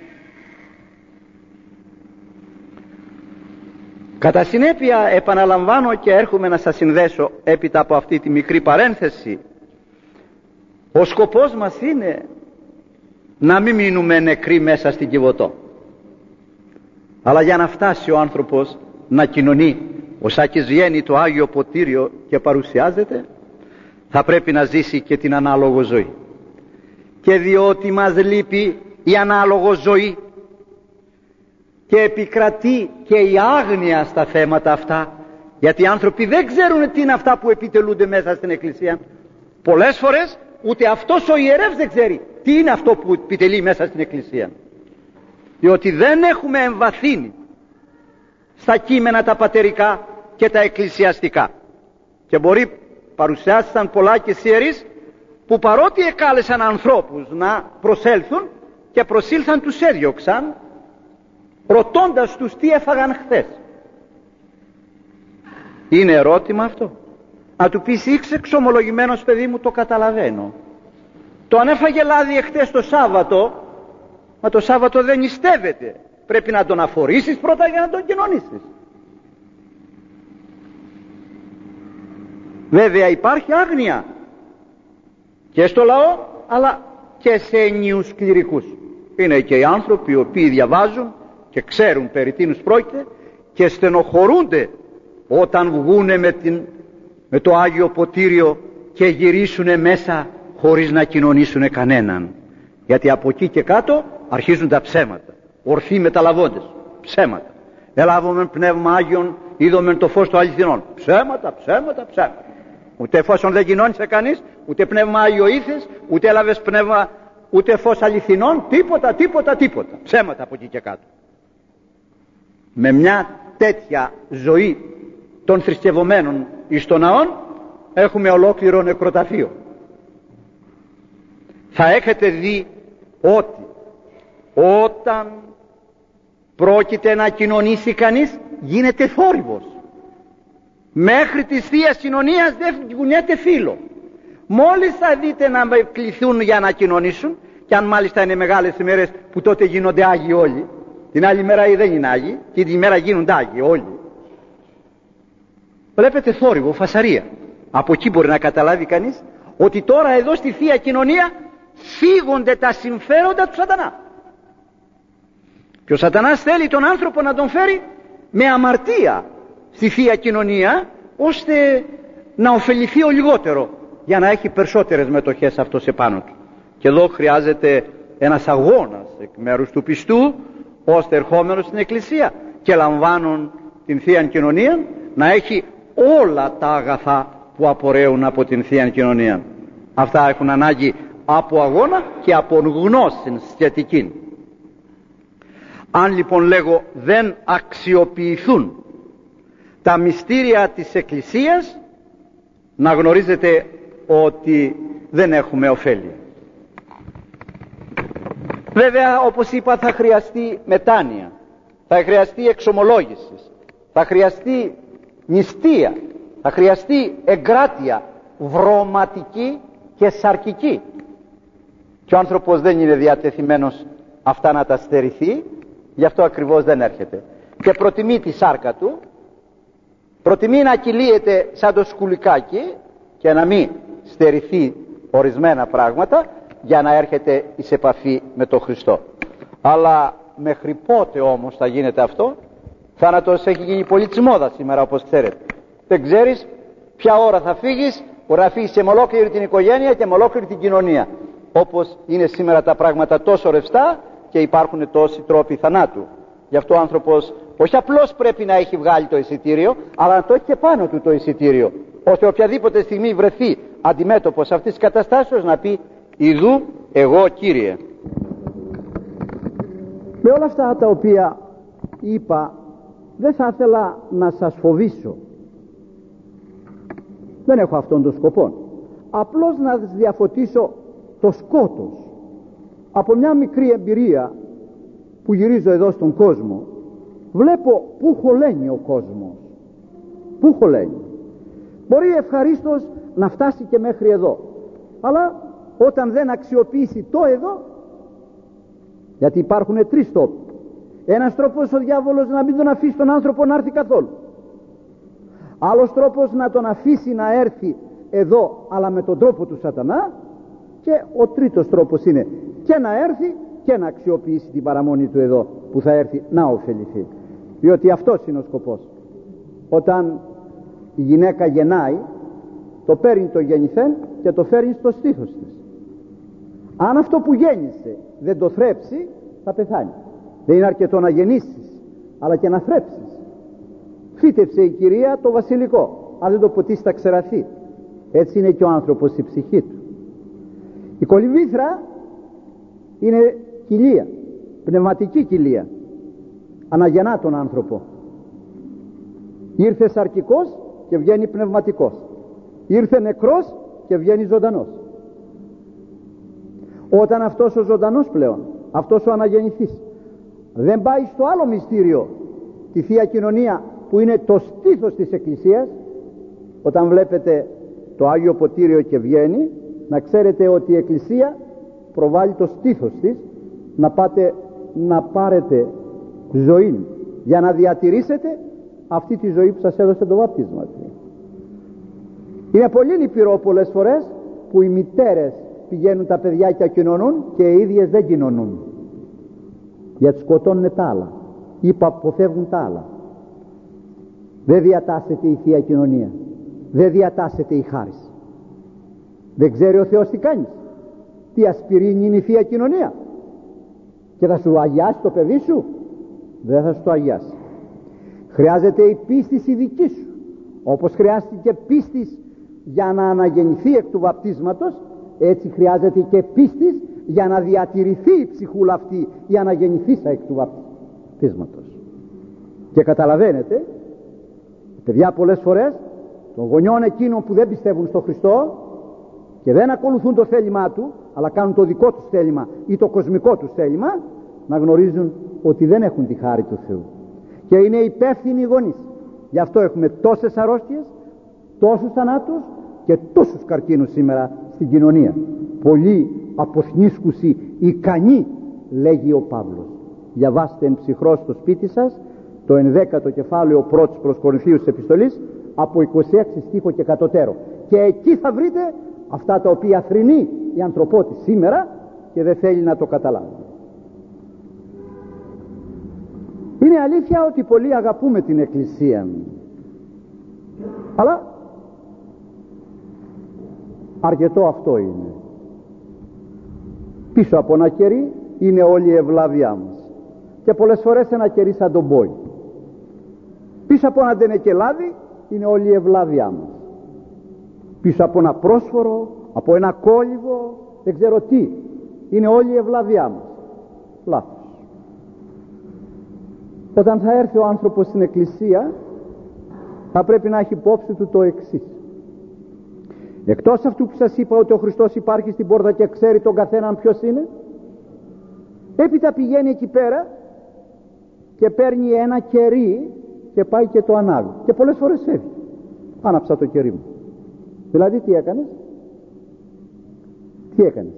Κατά συνέπεια επαναλαμβάνω και έρχομαι να σας συνδέσω έπειτα από αυτή τη μικρή παρένθεση. Ο σκοπός μας είναι να μην μείνουμε νεκροί μέσα στην Κιβωτό, αλλά για να φτάσει ο άνθρωπος να κοινωνεί, ο Σάκης βγαίνει το Άγιο Ποτήριο και παρουσιάζεται, θα πρέπει να ζήσει και την ανάλογο ζωή. Και διότι μας λείπει η ανάλογο ζωή και επικρατεί και η άγνοια στα θέματα αυτά, γιατί οι άνθρωποι δεν ξέρουν τι είναι αυτά που επιτελούνται μέσα στην Εκκλησία. Πολλές φορές ούτε αυτός ο ιερεύς δεν ξέρει τι είναι αυτό που επιτελεί μέσα στην Εκκλησία, διότι δεν έχουμε εμβαθύνει στα κείμενα τα πατερικά και τα εκκλησιαστικά. Και μπορεί παρουσιάστηκαν πολλά και ιερείς που παρότι εκάλεσαν ανθρώπους να προσέλθουν και προσήλθαν τους έδιωξαν, ρωτώντας τους τι έφαγαν χθες. Είναι ερώτημα αυτό? Να του πεις, είσαι εξομολογημένος παιδί μου, το καταλαβαίνω. Το αν έφαγε λάδι εχθές το Σάββατο, μα το Σάββατο δεν νηστεύεται. Πρέπει να τον αφορήσεις πρώτα για να τον κοινωνήσεις. Βέβαια υπάρχει άγνοια και στο λαό, αλλά και σε ενίους κληρικούς. Είναι και οι άνθρωποι οι οποίοι διαβάζουν και ξέρουν περί τίνους πρόκειται και στενοχωρούνται όταν βγούνε με, την, με το Άγιο Ποτήριο και γυρίσουνε μέσα χωρίς να κοινωνήσουνε κανέναν. Γιατί από εκεί και κάτω αρχίζουν τα ψέματα. Ορθοί μεταλαβώντες, ψέματα. Ελάβομεν πνεύμα Άγιον, είδομεν το φως των αληθινών. Ψέματα, ψέματα, ψέματα. Ούτε εφόσον δεν κοινώνησε κανείς, ούτε πνεύμα Άγιο ήθες, ούτε έλαβες πνεύμα, ούτε φως αληθινών, τίποτα, τίποτα, τίποτα. Ψέματα από εκεί και κάτω. Με μια τέτοια ζωή των θρησκευωμένων εις των ναών έχουμε ολόκληρο νεκροταφείο. Θα έχετε δει ότι όταν πρόκειται να κοινωνήσει κανείς γίνεται θόρυβος. Μέχρι της Θείας Κοινωνίας δεν κουνιέται φύλλο. Μόλις θα δείτε να κληθούν για να κοινωνήσουν, και αν μάλιστα είναι μεγάλες ημέρες που τότε γίνονται Άγιοι όλοι, την άλλη μέρα δεν είναι Άγιοι και την ημέρα γίνονται Άγιοι όλοι, βλέπετε θόρυβο, φασαρία. Από εκεί μπορεί να καταλάβει κανείς ότι τώρα εδώ στη Θεία Κοινωνία φύγονται τα συμφέροντα του σατανά. Και ο σατανάς θέλει τον άνθρωπο να τον φέρει με αμαρτία στη Θεία Κοινωνία, ώστε να ωφεληθεί ο λιγότερο, για να έχει περισσότερες μετοχές αυτός επάνω του. Και εδώ χρειάζεται ένας αγώνας εκ μέρους του πιστού, ώστε ερχόμενος στην Εκκλησία και λαμβάνουν την Θεία Κοινωνία να έχει όλα τα αγαθά που απορρέουν από την Θεία Κοινωνία. Αυτά έχουν ανάγκη από αγώνα και από γνώση σχετική. Αν λοιπόν λέγω δεν αξιοποιηθούν τα μυστήρια της Εκκλησίας, να γνωρίζετε ότι δεν έχουμε ωφέλη. Βέβαια, όπως είπα, θα χρειαστεί μετάνοια, θα χρειαστεί εξομολόγηση, θα χρειαστεί νηστεία, θα χρειαστεί εγκράτεια βρωματική και σαρκική. Και ο άνθρωπος δεν είναι διατεθειμένος αυτά να τα στερηθεί, γι' αυτό ακριβώς δεν έρχεται. Και προτιμεί τη σάρκα του, προτιμεί να κυλίεται σαν το σκουλικάκι και να μην στερηθεί ορισμένα πράγματα, για να έρχεται εις επαφή με τον Χριστό. Αλλά μέχρι πότε όμως θα γίνεται αυτό? Θάνατος έχει γίνει πολύ της μόδας σήμερα, όπως ξέρετε. Δεν ξέρεις ποια ώρα θα φύγεις, μπορεί να φύγεις και με ολόκληρη την οικογένεια και με ολόκληρη την κοινωνία. Όπως είναι σήμερα τα πράγματα τόσο ρευστά και υπάρχουν τόσοι τρόποι θανάτου. Γι' αυτό ο άνθρωπος όχι απλώς πρέπει να έχει βγάλει το εισιτήριο, αλλά να το έχει και πάνω του το εισιτήριο, ώστε οποιαδήποτε στιγμή βρεθεί αντιμέτωπος αυτής της καταστάσεως να πει «Ιδού εγώ, Κύριε». Με όλα αυτά τα οποία είπα, δεν θα ήθελα να σας φοβήσω. Δεν έχω αυτόν τον σκοπό. Απλώς να διαφωτίσω το σκότος. Από μια μικρή εμπειρία που γυρίζω εδώ στον κόσμο, βλέπω πού χωλαίνει ο κόσμος. Πού χωλαίνει. Μπορεί ευχαρίστως να φτάσει και μέχρι εδώ, αλλά όταν δεν αξιοποιήσει το εδώ, γιατί υπάρχουν τρεις τρόποι. Ένας τρόπος ο διάβολος να μην τον αφήσει τον άνθρωπο να έρθει καθόλου. Άλλος τρόπος να τον αφήσει να έρθει εδώ, αλλά με τον τρόπο του σατανά. Και ο τρίτος τρόπος είναι και να έρθει και να αξιοποιήσει την παραμονή του εδώ που θα έρθει να ωφεληθεί. Διότι αυτός είναι ο σκοπός. Όταν η γυναίκα γεννάει, το παίρνει το γεννηθέν και το φέρνει στο στήθος της. Αν αυτό που γέννησε δεν το θρέψει, θα πεθάνει. Δεν είναι αρκετό να γεννήσεις, αλλά και να θρέψεις. Φύτεψε η Κυρία το βασιλικό, αν δεν το ποτίσει θα ξεραθεί. Έτσι είναι και ο άνθρωπος στη ψυχή του. Η κολυμβήθρα είναι κοιλία, πνευματική κοιλία. Αναγεννά τον άνθρωπο. Ήρθε σαρκικός και βγαίνει πνευματικός. Ήρθε νεκρός και βγαίνει ζωντανός. Όταν αυτός ο ζωντανός πλέον, αυτός ο αναγεννηθής, δεν πάει στο άλλο μυστήριο, τη Θεία Κοινωνία, που είναι το στήθος της Εκκλησίας, Όταν βλέπετε το Άγιο Ποτήριο και βγαίνει, να ξέρετε ότι η Εκκλησία προβάλλει το στήθος της να πάτε να πάρετε ζωή για να διατηρήσετε αυτή τη ζωή που σας έδωσε το βάπτισμα. Είναι πολύ λυπηρό πολλές φορές που οι μητέρες πηγαίνουν τα παιδιά και κοινωνούν και οι ίδιες δεν κοινωνούν, γιατί σκοτώνουν τα άλλα ή αποφεύγουν τα άλλα. Δεν διατάσσεται η Θεία Κοινωνία, δεν διατάσσεται η χάρις. Δεν ξέρει ο Θεός τι κάνεις, τι ασπιρίνη είναι η Θεία Κοινωνία, και θα σου αγιάσει το παιδί σου? Δεν θα σου το αγιάσει. Χρειάζεται η πίστης η δική σου, όπως χρειάστηκε πίστης για να αναγεννηθεί εκ του βαπτίσματος, έτσι χρειάζεται και πίστης για να διατηρηθεί η ψυχούλα αυτή, η αναγεννηθήσα εκ του βαπτίσματος. Και καταλαβαίνετε, παιδιά, πολλές φορές των γονιών εκείνων που δεν πιστεύουν στο Χριστό και δεν ακολουθούν το θέλημά του, αλλά κάνουν το δικό τους θέλημα ή το κοσμικό τους θέλημα, να γνωρίζουν ότι δεν έχουν τη χάρη του Θεού και είναι υπεύθυνοι οι γονείς. Γι' αυτό έχουμε τόσες αρρώστιες, τόσους θανάτους και τόσους καρκίνους σήμερα στην κοινωνία. Πολλοί αποθνίσκουσι ικανοί, λέγει ο Παύλος. Διαβάστε εν ψυχρό στο σπίτι σας το ενδέκατο κεφάλαιο πρώτης προς Κορινθίους της επιστολής, από είκοσι έξι στίχο και κατωτέρω, και εκεί θα βρείτε αυτά τα οποία θρηνεί η ανθρωπότης σήμερα και δεν θέλει να το καταλάβει. Είναι αλήθεια ότι πολλοί αγαπούμε την Εκκλησία, αλλά αρκετό αυτό είναι. Πίσω από ένα κερί είναι όλη η ευλάβειά μας, και πολλές φορές ένα κερί σαν τον πόη. Πίσω από ένα ντενεκελάδι είναι όλη η ευλάβειά μας. Πίσω από ένα πρόσφορο, από ένα κόλυβο, δεν ξέρω τι, είναι όλη η ευλάβειά μας. Λάθος. Όταν θα έρθει ο άνθρωπος στην Εκκλησία, θα πρέπει να έχει υπόψη του το εξής. Εκτός αυτού που σας είπα ότι ο Χριστός υπάρχει στην πόρτα και ξέρει τον καθέναν ποιος είναι, έπειτα πηγαίνει εκεί πέρα και παίρνει ένα κερί και πάει και το ανάβει, και πολλές φορές φεύγει. Άναψα το κερί μου. Δηλαδή τι έκανες? Τι έκανες?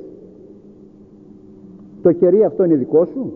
Το κερί αυτό είναι δικό σου?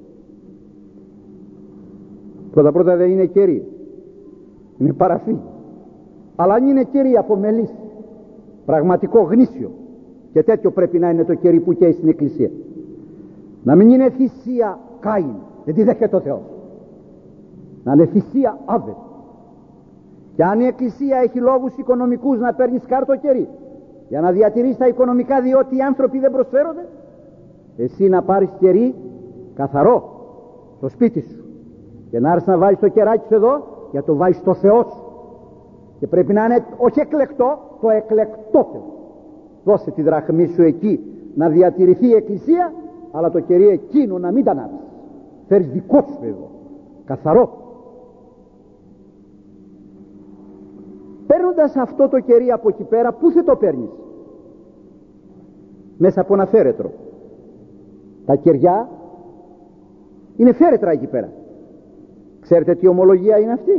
Πρώτα πρώτα δεν είναι κερί, είναι παραφή. Αλλά αν είναι κερί από μελίσι, πραγματικό γνήσιο, και τέτοιο πρέπει να είναι το κερί που καίει στην Εκκλησία, να μην είναι θυσία Κάιν, δεν τη δέχεται ο Θεός, να είναι θυσία Άβελ. Και αν η Εκκλησία έχει λόγους οικονομικούς να παίρνει σκάρτο κερί για να διατηρήσει τα οικονομικά, διότι οι άνθρωποι δεν προσφέρονται, εσύ να πάρεις κερί καθαρό στο σπίτι σου και να έρθεις να βάλεις το κεράκι σου εδώ για να το βάλεις στο Θεό σου, και πρέπει να είναι όχι εκλεκτό, το εκλεκτότερο. Δώσε τη δραχμή σου εκεί να διατηρηθεί η Εκκλησία, αλλά το κερί εκείνο να μην τα ανάψεις. Φέρεις δικό σου εδώ, καθαρό. Παίρνοντας αυτό το κερί από εκεί πέρα, πού θα το παίρνεις? Μέσα από ένα φέρετρο. Τα κεριά είναι φέρετρα εκεί πέρα. Ξέρετε τι ομολογία είναι αυτή?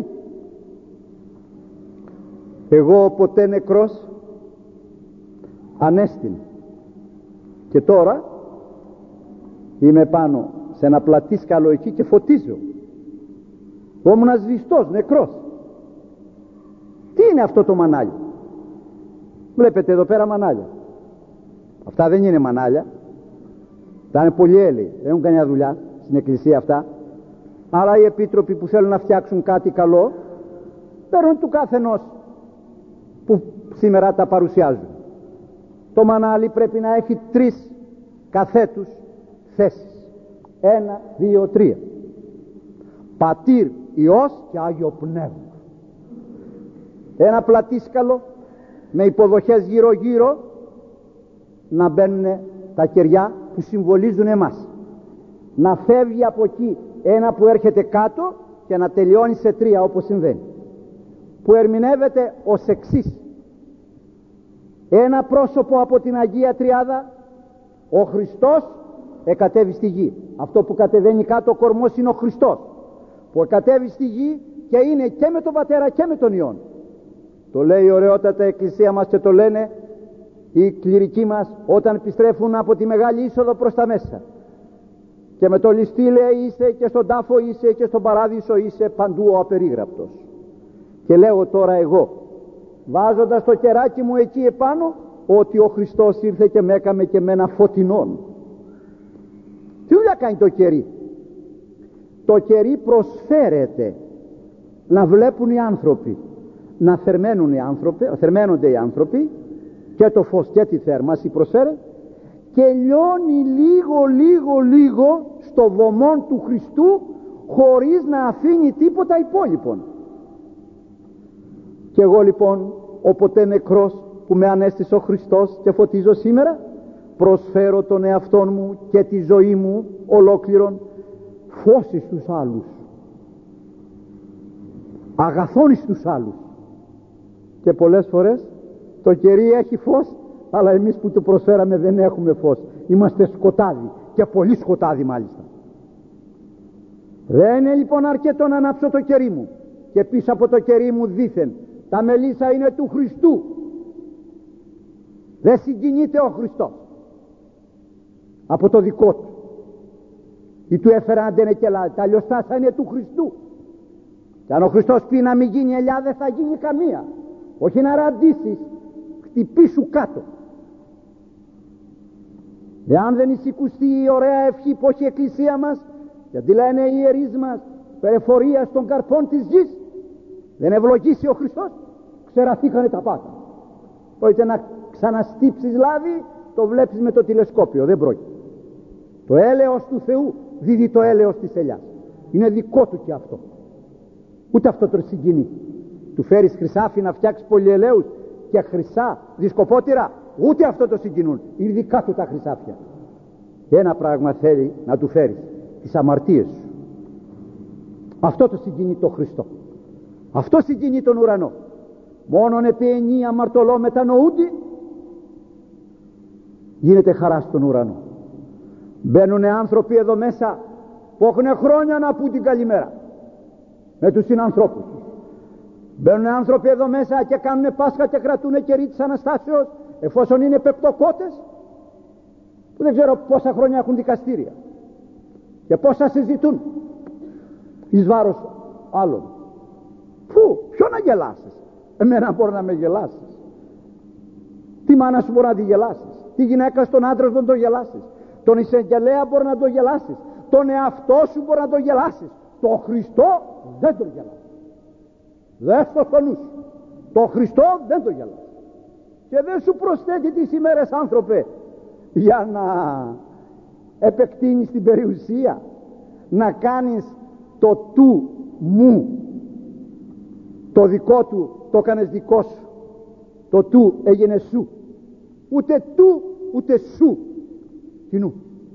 Εγώ ποτέ νεκρός ανέστην, και τώρα είμαι πάνω σε ένα πλατήσκαλο εκεί και φωτίζω. Ήμουν σβηστός, νεκρός. Τι είναι αυτό το μανάλι? Βλέπετε εδώ πέρα μανάλια. Αυτά δεν είναι μανάλια. Αυτά είναι πολύ έλαιοι, δεν έχουν κανένα δουλειά στην Εκκλησία αυτά. Άρα οι επίτροποι που θέλουν να φτιάξουν κάτι καλό παίρνουν του καθενός που σήμερα τα παρουσιάζουν. Το μανάλι πρέπει να έχει τρεις καθέτους θέσεις. Ένα, δύο, τρία. Πατήρ, Υιός και Άγιο Πνεύμα. Ένα πλατήσκαλο με υποδοχές γύρω γύρω να μπαίνουν τα κεριά που συμβολίζουν εμάς. Να φεύγει από εκεί ένα που έρχεται κάτω και να τελειώνει σε τρία, όπως συμβαίνει, που ερμηνεύεται ως εξής. Ένα πρόσωπο από την Αγία Τριάδα, ο Χριστός εκατέβη στη γη. Αυτό που κατεβαίνει κάτω ο κορμός είναι ο Χριστός, που εκατέβη στη γη και είναι και με τον Πατέρα και με τον Υιόν. Το λέει ωραιότατα η Εκκλησία μας και το λένε οι κληρικοί μας όταν επιστρέφουν από τη μεγάλη είσοδο προς τα μέσα. Και με το ληστή λέει είσαι και στον τάφο είσαι και στον παράδεισο είσαι, παντού ο απερίγραπτος. Και λέω τώρα εγώ, βάζοντας το κεράκι μου εκεί επάνω, ότι ο Χριστός ήρθε και με έκαμε και με ένα φωτεινόν. Τι δουλειά κάνει το κερί? Το κερί προσφέρεται να βλέπουν οι άνθρωποι, να θερμαίνουν οι άνθρωποι, θερμαίνονται οι άνθρωποι, και το φως και τη θέρμαση προσφέρει, και λιώνει λίγο λίγο λίγο στο βωμόν του Χριστού, χωρίς να αφήνει τίποτα υπόλοιπον. Και εγώ λοιπόν, όποτε νεκρός που με ανέστησε ο Χριστός και φωτίζω σήμερα, προσφέρω τον εαυτόν μου και τη ζωή μου ολόκληρον φως στους άλλους, αγαθόν στους άλλους. Και πολλές φορές το κερί έχει φως, αλλά εμείς που το προσφέραμε δεν έχουμε φως, είμαστε σκοτάδι, και πολύ σκοτάδι μάλιστα. Δεν είναι λοιπόν αρκετό να ανάψω το κερί μου και πίσω από το κερί μου δήθεν τα μελίσσα είναι του Χριστού. Δεν συγκινείται ο Χριστός από το δικό του, ή του έφερα αντένε και λάδι, τα λιωστάσα είναι του Χριστού. Και αν ο Χριστός πει να μην γίνει ελιά, δεν θα γίνει καμία. Όχι να ραντίσεις, χτυπήσου κάτω. Εάν δεν εισηκουστεί η ωραία ευχή που έχει η Εκκλησία μας, γιατί λένε οι ιερείς μας, περιφορία των καρπών της γης, δεν ευλογήσει ο Χριστός, ξεραθήκανε τα πάντα. Μπορείτε να ξαναστύψεις λάδι, το βλέπεις με το τηλεσκόπιο, δεν πρόκειται. Το έλεος του Θεού δίδει το έλεος της ελιάς, είναι δικό του και αυτό. Ούτε αυτό το συγκινεί. Του φέρεις χρυσάφι να φτιάξει πολυελαίους και χρυσά δισκοπότηρα, ούτε αυτό το συγκινούν. Είναι δικά του τα χρυσάφια. Και ένα πράγμα θέλει να του φέρεις, τις αμαρτίες σου. Αυτό το συγκινεί το Χριστό. Αυτό συγκινεί τον ουρανό. Μόνον επί ενή αμαρτωλό μετανοούντι, γίνεται χαρά στον ουρανό. Μπαίνουν άνθρωποι εδώ μέσα που έχουν χρόνια να πούν την καλημέρα με τους συνανθρώπους. Μπαίνουν άνθρωποι εδώ μέσα και κάνουν Πάσχα και κρατούν κερί της Αναστάσεως, εφόσον είναι πεπτοκότες που δεν ξέρω πόσα χρόνια έχουν δικαστήρια και πόσα συζητούν εις βάρος άλλων. Πού, ποιο να γελάσεις? Εμένα μπορεί να με γελάσεις. Τη μάνα σου μπορεί να τη γελάσεις, τη γυναίκα στον άντρα να το γελάσεις, τον εισαγγελέα μπορεί να το γελάσεις, τον εαυτό σου μπορεί να το γελάσεις, το Χριστό δεν το γελάσεις. Δες το στο νου σου, το Χριστό δεν το γελάσεις. Και δεν σου προσθέτει τις ημέρες, άνθρωπε, για να επεκτείνεις την περιουσία, να κάνεις το του μου, το δικό του το κάνεις δικό σου, το του έγινε σου. Ούτε του ούτε σου, κοινού.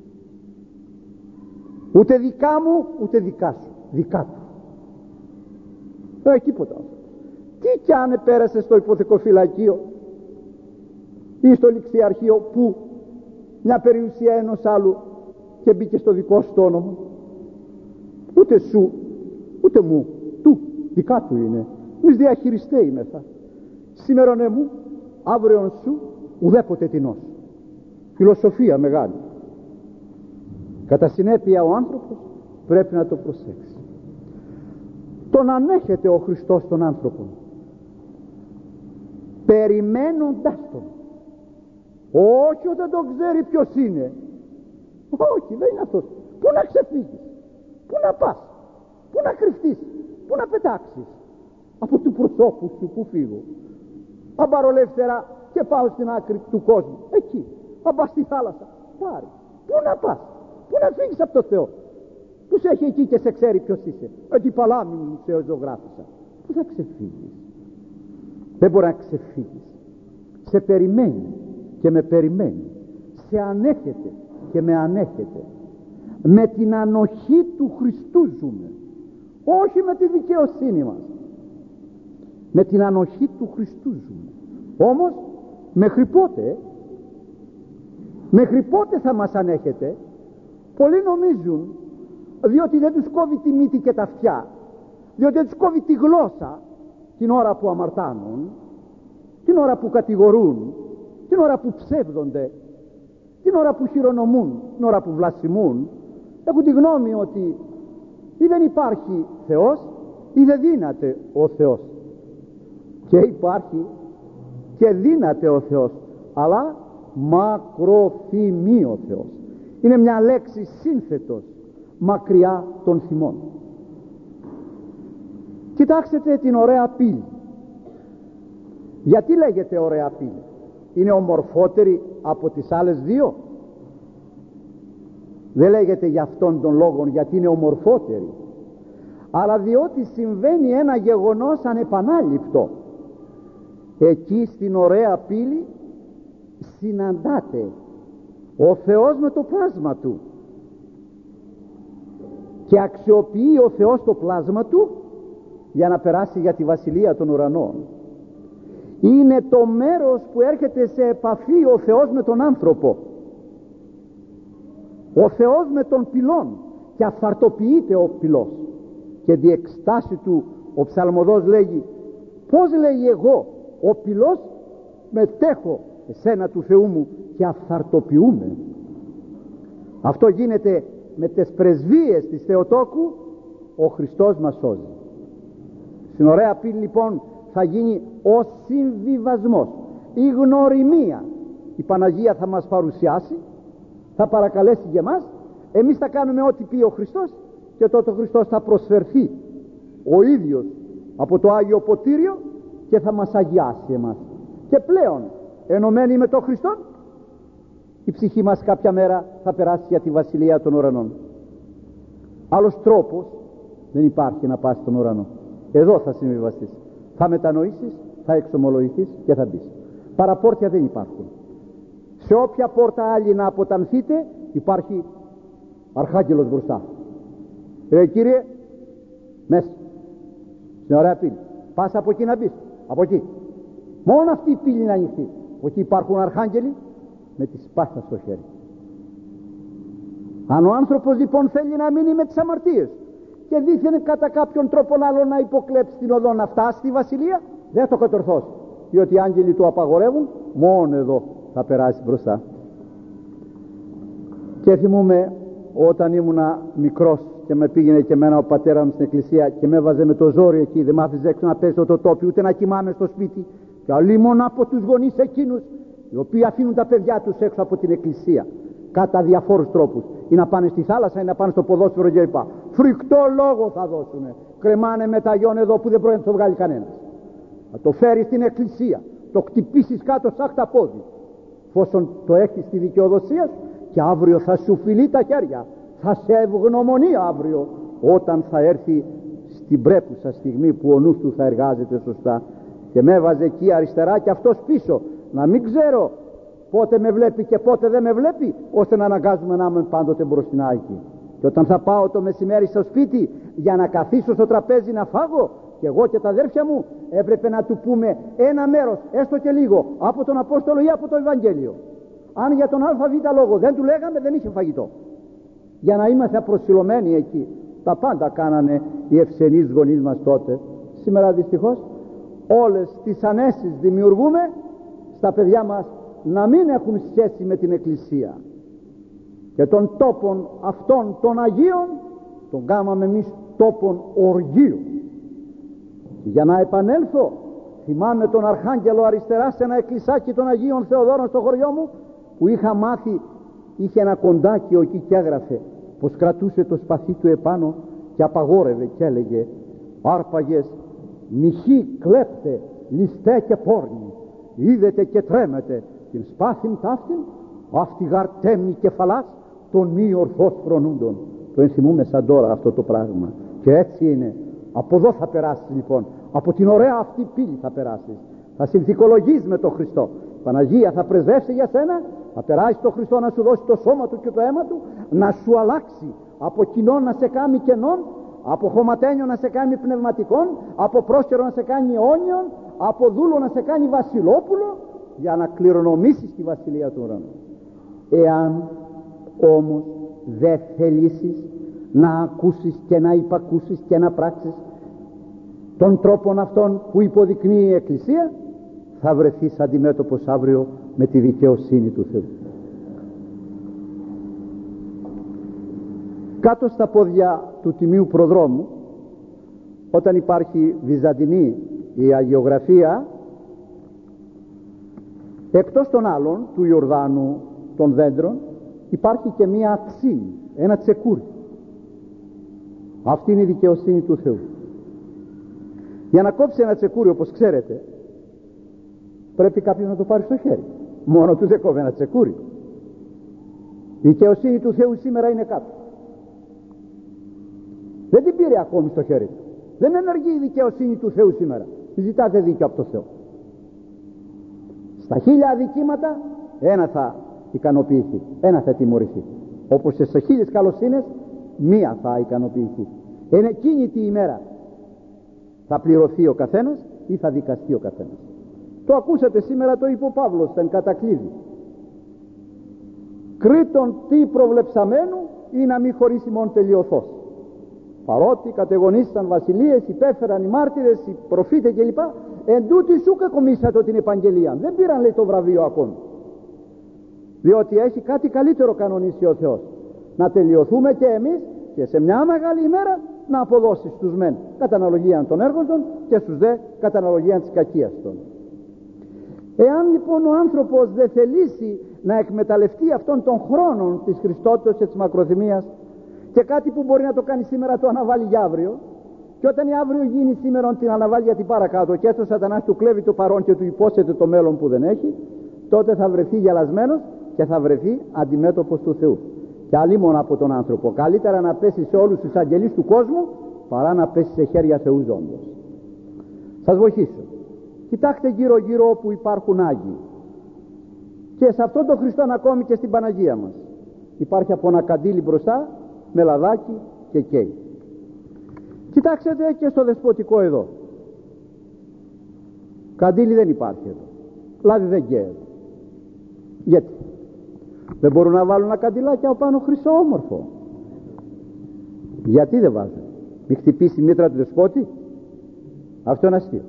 Ούτε δικά μου ούτε δικά σου, δικά του. Δεν έχει τίποτα. Τι κι αν πέρασε στο υποθεκοφυλακείο ή στο ληξιαρχείο, που μια περιουσία ενός άλλου και μπήκε στο δικό σου το όνομα, ούτε σου ούτε μου, του, δικά του είναι. Εμείς διαχειριστέ είμεθα. Σήμερον εμού, αύριον σου, ουδέποτε τεινός. Φιλοσοφία μεγάλη. Κατά συνέπεια ο άνθρωπος πρέπει να το προσέξει. Τον ανέχεται ο Χριστός τον άνθρωπο, περιμένοντας τον. Όχι όταν τον ξέρει ποιος είναι. Όχι, δεν είναι αυτός. Πού να ξεφύγεις, πού να πας, πού να κρυφτείς, πού να πετάξεις από του προσώπου σου? Πού φύγω? Αν πάρω ελεύθερα και πάω στην άκρη του κόσμου, εκεί. Αν πας στη θάλασσα, πάρει. Πού να πας, πού να φύγεις από το Θεό που σε έχει εκεί και σε ξέρει ποιος είσαι? Έτσι παλάμη μου σε ζωγράφησα. Πού θα ξεφύγεις? Δεν μπορεί να ξεφύγεις. Σε περιμένει και με περιμένει. Σε ανέχεται και με ανέχεται. Με την ανοχή του Χριστού ζούμε, όχι με τη δικαιοσύνη μας. Με την ανοχή του Χριστού ζούμε. Όμως μέχρι πότε? Μέχρι πότε θα μας ανέχεται? Πολλοί νομίζουν, διότι δεν τους κόβει τη μύτη και τα αυτιά, διότι δεν τους κόβει τη γλώσσα την ώρα που αμαρτάνουν, την ώρα που κατηγορούν, την ώρα που ψεύδονται, την ώρα που χειρονομούν, την ώρα που βλασιμούν, έχουν τη γνώμη ότι ή δεν υπάρχει Θεός ή δεν δύναται ο Θεός. Και υπάρχει και δύναται ο Θεός, αλλά μακροθυμεί ο Θεός. Είναι μια λέξη σύνθετος, μακριά των θυμών. Κοιτάξτε την ωραία πύλη. Γιατί λέγεται ωραία πύλη? Είναι ομορφότερη από τις άλλες δύο? Δεν λέγεται για αυτόν τον λόγο γιατί είναι ομορφότερη, αλλά διότι συμβαίνει ένα γεγονός ανεπανάληπτο. Εκεί στην ωραία πύλη συναντάται ο Θεός με το πλάσμα του και αξιοποιεί ο Θεός το πλάσμα του για να περάσει για τη βασιλεία των ουρανών. Είναι το μέρος που έρχεται σε επαφή ο Θεός με τον άνθρωπο, ο Θεός με τον πυλών, και αυθαρτοποιείται ο πυλός. Και διεκστάσει του ο ψαλμοδός λέγει, πως λέγει εγώ ο πυλός μετέχω εσένα του Θεού μου και αυθαρτοποιούμε. Αυτό γίνεται με τις πρεσβείες της Θεοτόκου. Ο Χριστός μας σώζει. Στην ωραία πύλη λοιπόν θα γίνει ο συμβιβασμός, η γνωριμία. Η Παναγία θα μας παρουσιάσει, θα παρακαλέσει για μας, εμείς θα κάνουμε ό,τι πει ο Χριστός, και τότε ο Χριστός θα προσφερθεί ο ίδιος από το Άγιο Ποτήριο και θα μας αγιάσει εμάς. Και πλέον ενωμένοι με τον Χριστό, η ψυχή μας κάποια μέρα θα περάσει για τη βασιλεία των ουρανών. Άλλος τρόπος δεν υπάρχει να πας στον ουρανό. Εδώ θα συμβιβαστείς, θα μετανοήσεις, θα εξομολογηθείς και θα μπεις. Παραπόρτια δεν υπάρχουν. Σε όποια πόρτα άλλη να αποτανθείτε υπάρχει αρχάγγελος μπροστά. Ε, κύριε, μέσα στην ωραία πύλη, πας από εκεί να μπεις, από εκεί. Μόνο αυτή η πύλη είναι ανοιχτή. Από εκεί υπάρχουν αρχάγγελοι με τη σπάθα στο χέρι. Αν ο άνθρωπος λοιπόν θέλει να μείνει με τις αμαρτίες και δήθεν κατά κάποιον τρόπο άλλο να υποκλέψει την οδό να φτάσει στη βασιλεία, δεν θα το κατορθώσει, διότι οι άγγελοι του απαγορεύουν, μόνο εδώ θα περάσει μπροστά. Και θυμούμαι όταν ήμουνα μικρός και με πήγαινε και εμένα ο πατέρα μου στην εκκλησία και με έβαζε με το ζόρι εκεί, δεν μ' άφησε έξω να πέσω το τόπι, ούτε να κοιμάμαι στο σπίτι, και αλλήμον από τους γονείς εκείνους οι οποίοι αφήνουν τα παιδιά τους έξω από την εκκλησία κατά διαφόρους τρόπους, ή να πάνε στη θάλασσα ή να πάνε στο ποδόσφαιρο κλπ. Φρικτό λόγο θα δώσουνε, κρεμάνε μεταγιόν εδώ που δεν πρόκειται να το βγάλει κανένας. Θα το φέρεις στην εκκλησία, το χτυπήσεις κάτω σαν τα πόδι, εφόσον το έχεις στη δικαιοδοσία σου, και αύριο θα σου φιλεί τα χέρια, θα σε ευγνωμονεί αύριο όταν θα έρθει στην πρέπουσα στιγμή που ο νους του θα εργάζεται σωστά. Και με έβαζε εκεί αριστερά και αυτός πίσω, να μην ξέρω πότε με βλέπει και πότε δεν με βλέπει, ώστε να αναγκάζουμε να είμαι πάντοτε μπροστινά εκεί. Και όταν θα πάω το μεσημέρι στο σπίτι για να καθίσω στο τραπέζι να φάγω, και εγώ και τα αδέρφια μου, έπρεπε να του πούμε ένα μέρος, έστω και λίγο, από τον Απόστολο ή από το Ευαγγέλιο. Αν για τον ΑΒ λόγο δεν του λέγαμε, δεν είχε φαγητό. Για να είμαστε απροσιλωμένοι εκεί. Τα πάντα κάνανε οι ευσενείς γονείς μας τότε. Σήμερα δυστυχώς όλες τις ανέσεις δημιουργούμε στα παιδιά μας να μην έχουν σχέση με την Εκκλησία. Και των τόπων αυτών των Αγίων τον κάμαμε εμείς τόπων οργείου. Για να επανέλθω, θυμάμαι τον Αρχάγγελο αριστερά σε ένα εκκλησάκι των Αγίων Θεοδόρων στο χωριό μου, που είχα μάθει, είχε ένα κοντάκιο εκεί και έγραφε πως κρατούσε το σπαθί του επάνω και απαγόρευε και έλεγε, άρπαγες μοιχή κλέπτε ληστέ και πόρνη, είδετε και τρέμετε την σπάθην ταύτην, αυτή γαρτέμνη κεφαλάς των μη ορθώς φρονούντων. Το ενθυμούμε σαν τώρα αυτό το πράγμα. Και έτσι είναι. Από εδώ θα περάσεις λοιπόν, από την ωραία αυτή πύλη θα περάσεις, θα συνθηκολογείς με τον Χριστό. Η Παναγία θα πρεσβεύσει για σένα, θα περάσει τον Χριστό να σου δώσει το σώμα του και το αίμα του, να σου αλλάξει από κοινών να σε κάνει κενών, από χωματένιο να σε κάνει πνευματικών, από πρόσκαιρο να σε κάνει αιώνιον, από δούλο να σε κάνει βασιλόπουλο, για να κληρονομήσεις τη βασιλεία του ουρανού. Εάν όμως δεν θελήσεις να ακούσεις και να υπακούσεις και να πράξεις των τρόπων αυτών που υποδεικνύει η Εκκλησία, θα βρεθείς αντιμέτωπος αύριο με τη δικαιοσύνη του Θεού. Κάτω στα πόδια του Τιμίου Προδρόμου, όταν υπάρχει βυζαντινή η αγιογραφία, εκτός των άλλων του Ιορδάνου των δέντρων, υπάρχει και μία αξίνη, ένα τσεκούρι. Αυτή είναι η δικαιοσύνη του Θεού. Για να κόψει ένα τσεκούρι, όπως ξέρετε, πρέπει κάποιος να το πάρει στο χέρι. Μόνο του δεν κόβει ένα τσεκούρι. Η δικαιοσύνη του Θεού σήμερα είναι κάτω. Δεν την πήρε ακόμη στο χέρι του. Δεν ενεργεί η δικαιοσύνη του Θεού σήμερα. Ζητάτε δίκιο από το Θεό. Στα χίλια αδικήματα ένα θα ικανοποιηθεί, ένα θα τιμωρηθεί. Όπως σε χίλιες καλοσύνες μία θα ικανοποιηθεί. Εν εκείνη τη ημέρα θα πληρωθεί ο καθένας ή θα δικαστεί ο καθένας. Το ακούσατε σήμερα, το είπε ο Παύλος στην κατακλείδη. Κρήτον τι προβλεψαμένου ή να μην χωρίσει μόνο τελειωθώς. Παρότι κατεγονίστηκαν βασιλείες, υπέφεραν οι μάρτυρες, οι προφήτες κλπ. Εν τούτη σου κακομίσατο την επαγγελία. Δεν πήραν, λέει, το βραβείο ακόμη. Διότι έχει κάτι καλύτερο κανονίσει ο Θεός. Να τελειωθούμε και εμείς και σε μια μεγάλη ημέρα να αποδώσει στους μεν κατά αναλογία των έργων των και στους δε κατά αναλογία της κακίας των. Εάν λοιπόν ο άνθρωπος δεν θελήσει να εκμεταλλευτεί αυτόν τον χρόνο της Χριστότητας και της μακροθυμίας, και κάτι που μπορεί να το κάνει σήμερα το αναβάλει για αύριο, και όταν η αύριο γίνει σήμερα την αναβάλει για την παρακάτω, και έτσι ο σατανάς του κλέβει το παρόν και του υπόσχεται το μέλλον που δεν έχει, τότε θα βρεθεί γελασμένος και θα βρεθεί αντιμέτωπος του Θεού. Και αλλήμον από τον άνθρωπο. Καλύτερα να πέσει σε όλους τους αγγελείς του κόσμου παρά να πέσει σε χέρια Θεού ζώντος. Σας βοηθήσω. Κοιτάξτε γύρω γύρω όπου υπάρχουν Άγιοι. Και σε αυτόν τον Χριστό ακόμη και στην Παναγία μας υπάρχει από ένα καντήλι μπροστά με λαδάκι και καίει. Κοιτάξτε και στο δεσποτικό εδώ. Καντήλι δεν υπάρχει εδώ. Λάδι δεν καίει εδώ. Γιατί? Δεν μπορούν να βάλουν ένα καντιλάκι από πάνω χρυσό όμορφο? Γιατί δεν βάζουν? Μη χτυπήσει η μήτρα του δεσπότη? Αυτό είναι αστείο.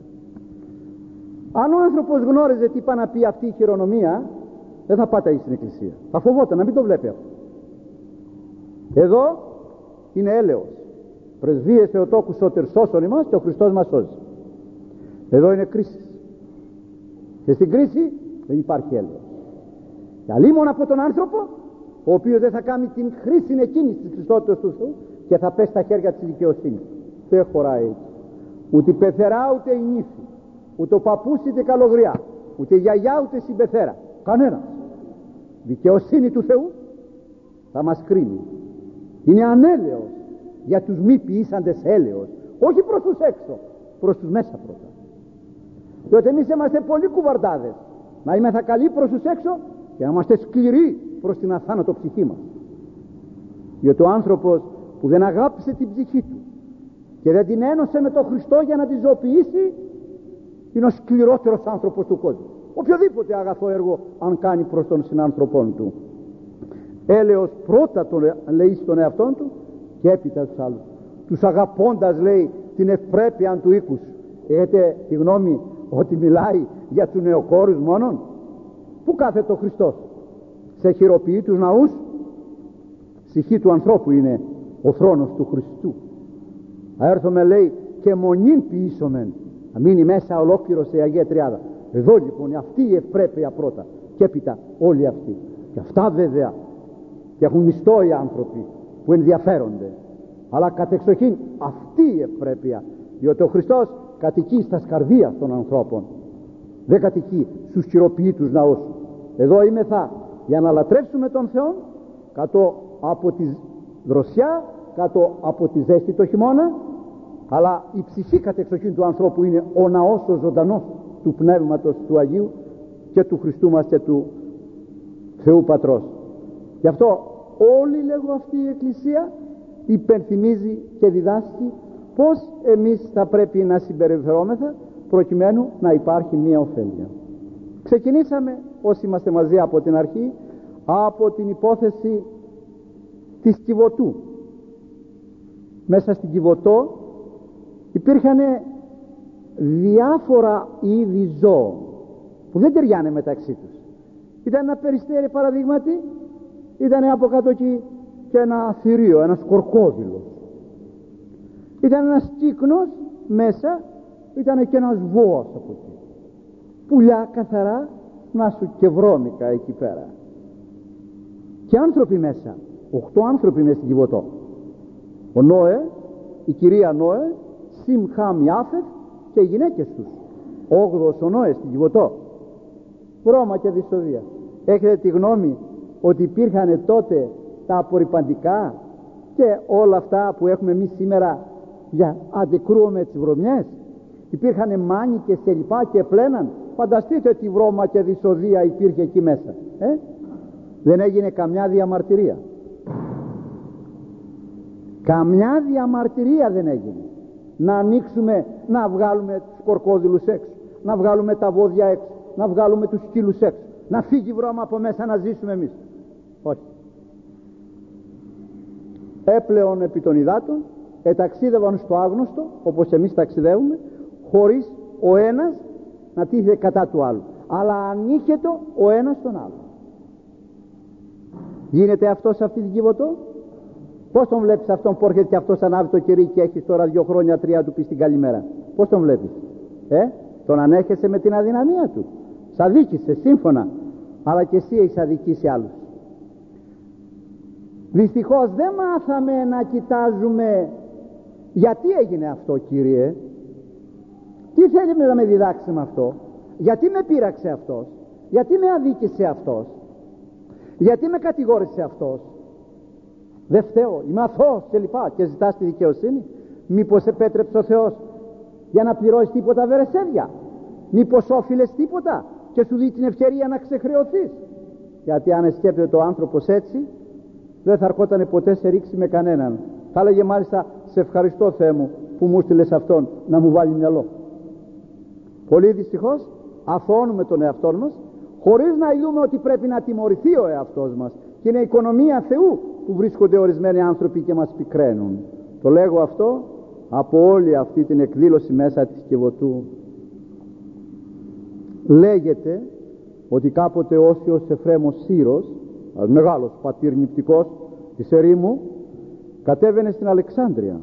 Αν ο άνθρωπος γνώριζε τι πάει να πει αυτή η χειρονομία, δεν θα πάτε στην εκκλησία. Θα φοβόταν να μην το βλέπει αυτό. Εδώ είναι έλεος. Πρεσβείε Θεοτόκου σώτερ σώσον ημάς και ο Χριστός μας σώζει. Εδώ είναι κρίση. Και στην κρίση δεν υπάρχει έλεος. Και αλλήμον από τον άνθρωπο, ο οποίος δεν θα κάνει την χρήση εκείνη της Χριστότητας του Θεού και θα πέσει στα χέρια της δικαιοσύνης. Δεν χωράει έτσι. Ούτε η πεθερά ούτε η νύφη, ούτε ο παππούς ούτε η καλογριά, ούτε η γιαγιά ούτε η συμπεθέρα. Κανένας. Δικαιοσύνη του Θεού θα μας κρίνει. Είναι ανέλεος για τους μη ποιήσαντες έλεος. Όχι προς τους έξω, προς τους μέσα πρώτα. Διότι εμείς είμαστε πολύ κουβαρτάδες. Να είμαστε καλοί προς τους έξω και να είμαστε σκληροί προς την αθάνατο ψυχή μας. Διότι ο άνθρωπος που δεν αγάπησε την ψυχή του και δεν την ένωσε με τον Χριστό για να τη ζωοποιήσει, είναι ο σκληρότερος άνθρωπος του κόσμου. Οποιοδήποτε αγαθό έργο αν κάνει προς τον συνάνθρωπόν του. Έλεος πρώτα τον λέει στον εαυτόν του και έπειτα τους άλλους. Τους αγαπώντας, λέει, την ευπρέπεια του οίκους. Έχετε τη γνώμη ότι μιλάει για τους νεοκόρους μόνον? Πού κάθεται ο Χριστός? Σε χειροποιητούς ναούς? Ψυχή του ανθρώπου είναι ο θρόνος του Χριστού. Θα έρθουμε, λέει, και μονήν ποιήσομεν, να μείνει μέσα ολόκληρο σε Αγία Τριάδα. Εδώ λοιπόν αυτή η ευπρέπεια πρώτα και έπειτα όλοι αυτοί. Και αυτά βέβαια και έχουν μισθό οι άνθρωποι που ενδιαφέρονται, αλλά κατεξοχήν αυτή η ευπρέπεια, διότι ο Χριστός κατοικεί στα σκαρδία των ανθρώπων, δεν κατοικεί στους χειροποιητούς ναούς. Εδώ είμεθα για να λατρεύσουμε τον Θεό κάτω από τη δροσιά, κάτω από τη ζέστη το χειμώνα, αλλά η ψυχή κατεξοχήν του ανθρώπου είναι ο ναός ο ζωντανός του Πνεύματος του Αγίου και του Χριστού μας και του Θεού Πατρός. Γι' αυτό όλη, λέγω, αυτή η Εκκλησία υπενθυμίζει και διδάσκει πως εμείς θα πρέπει να συμπεριφερόμεθα προκειμένου να υπάρχει μία ωφέλεια. Ξεκινήσαμε, όσοι είμαστε μαζί από την αρχή, από την υπόθεση της Κιβωτού. Μέσα στην Κιβωτό Υπήρχαν διάφορα είδη ζώων που δεν ταιριάνε μεταξύ τους. Ήταν ένα περιστέρι παραδείγματι, ήταν από κάτω εκεί και ένα θηρίο, ένας κορκόδιλος. Ήταν ένας κύκνος μέσα, ήταν και ένας βόας από εκεί. Πουλιά καθαρά, να σου και βρώμικα εκεί πέρα. Και άνθρωποι μέσα, οχτώ άνθρωποι μέσα στην Κιβωτό. Ο Νόε, η κυρία Νόε, Σιμ, Χαμ, Ιάφεθ και οι γυναίκες τους. Όγδοος ο Νόε στην Κιβωτό. Βρώμα και δυσοδεία. Έχετε τη γνώμη ότι υπήρχαν τότε τα απορριπαντικά και όλα αυτά που έχουμε εμείς σήμερα για αντικρούουμε τις βρωμιές? Υπήρχαν μάνικες και λοιπά και πλέναν? Φανταστείτε τι βρώμα και δυσοδεία υπήρχε εκεί μέσα. ε? Δεν έγινε καμιά διαμαρτυρία. Καμιά διαμαρτυρία δεν έγινε. Να ανοίξουμε, να βγάλουμε τους κορκόδιλους έξω, να βγάλουμε τα βόδια έξω, να βγάλουμε τους σκύλους έξω, να φύγει βρώμα από μέσα, να ζήσουμε εμείς. Όχι. Έπλεον επί των υδάτων, εταξίδευαν στο άγνωστο, όπως εμείς ταξιδεύουμε, χωρίς ο ένας να τίθεται κατά του άλλου, αλλά ανήχετο ο ένας τον άλλο. Γίνεται αυτό σε αυτή την Κιβωτό? Πώς τον βλέπεις αυτόν που έρχεται και αυτός ανάβει το κερί και έχεις τώρα δύο χρόνια τρία του πει την καλημέρα? Πώς τον βλέπεις? Ε? Τον ανέχεσαι με την αδυναμία του. Σ' αδίκησε σύμφωνα, αλλά και εσύ έχεις αδικήσει άλλους. Δυστυχώς δεν μάθαμε να κοιτάζουμε γιατί έγινε αυτό, Κύριε. Τι θέλει να με διδάξει με αυτό? Γιατί με πείραξε αυτός? Γιατί με αδίκησε αυτός? Γιατί με κατηγόρησε αυτός? Δεν φταίω, είμαι αθώος και λοιπά, και ζητάς τη δικαιοσύνη. Μήπως επέτρεψε ο Θεός για να πληρώσεις τίποτα βερεσέδια? Μήπως όφιλες τίποτα και σου δει την ευκαιρία να ξεχρεωθείς? Γιατί αν σκέπτεται ο άνθρωπος έτσι, δεν θα αρκότανε ποτέ σε ρίξει με κανέναν. Θα έλεγε μάλιστα, σε ευχαριστώ Θεέ μου που μου στείλες αυτόν να μου βάλει μυαλό. Πολύ δυστυχώς αθωώνουμε τον εαυτό μας, χωρίς να ειδούμε ότι πρέπει να τιμωρηθεί ο εαυτός μας, και είναι η οικονομία Θεού που βρίσκονται ορισμένοι άνθρωποι και μας πικραίνουν. Το λέγω αυτό από όλη αυτή την εκδήλωση μέσα της Κιβωτού. Λέγεται ότι κάποτε Όσιος Εφραίμος Σύρος, ένας μεγάλος πατήρ νηπτικός της ερήμου, κατέβαινε στην Αλεξάνδρεια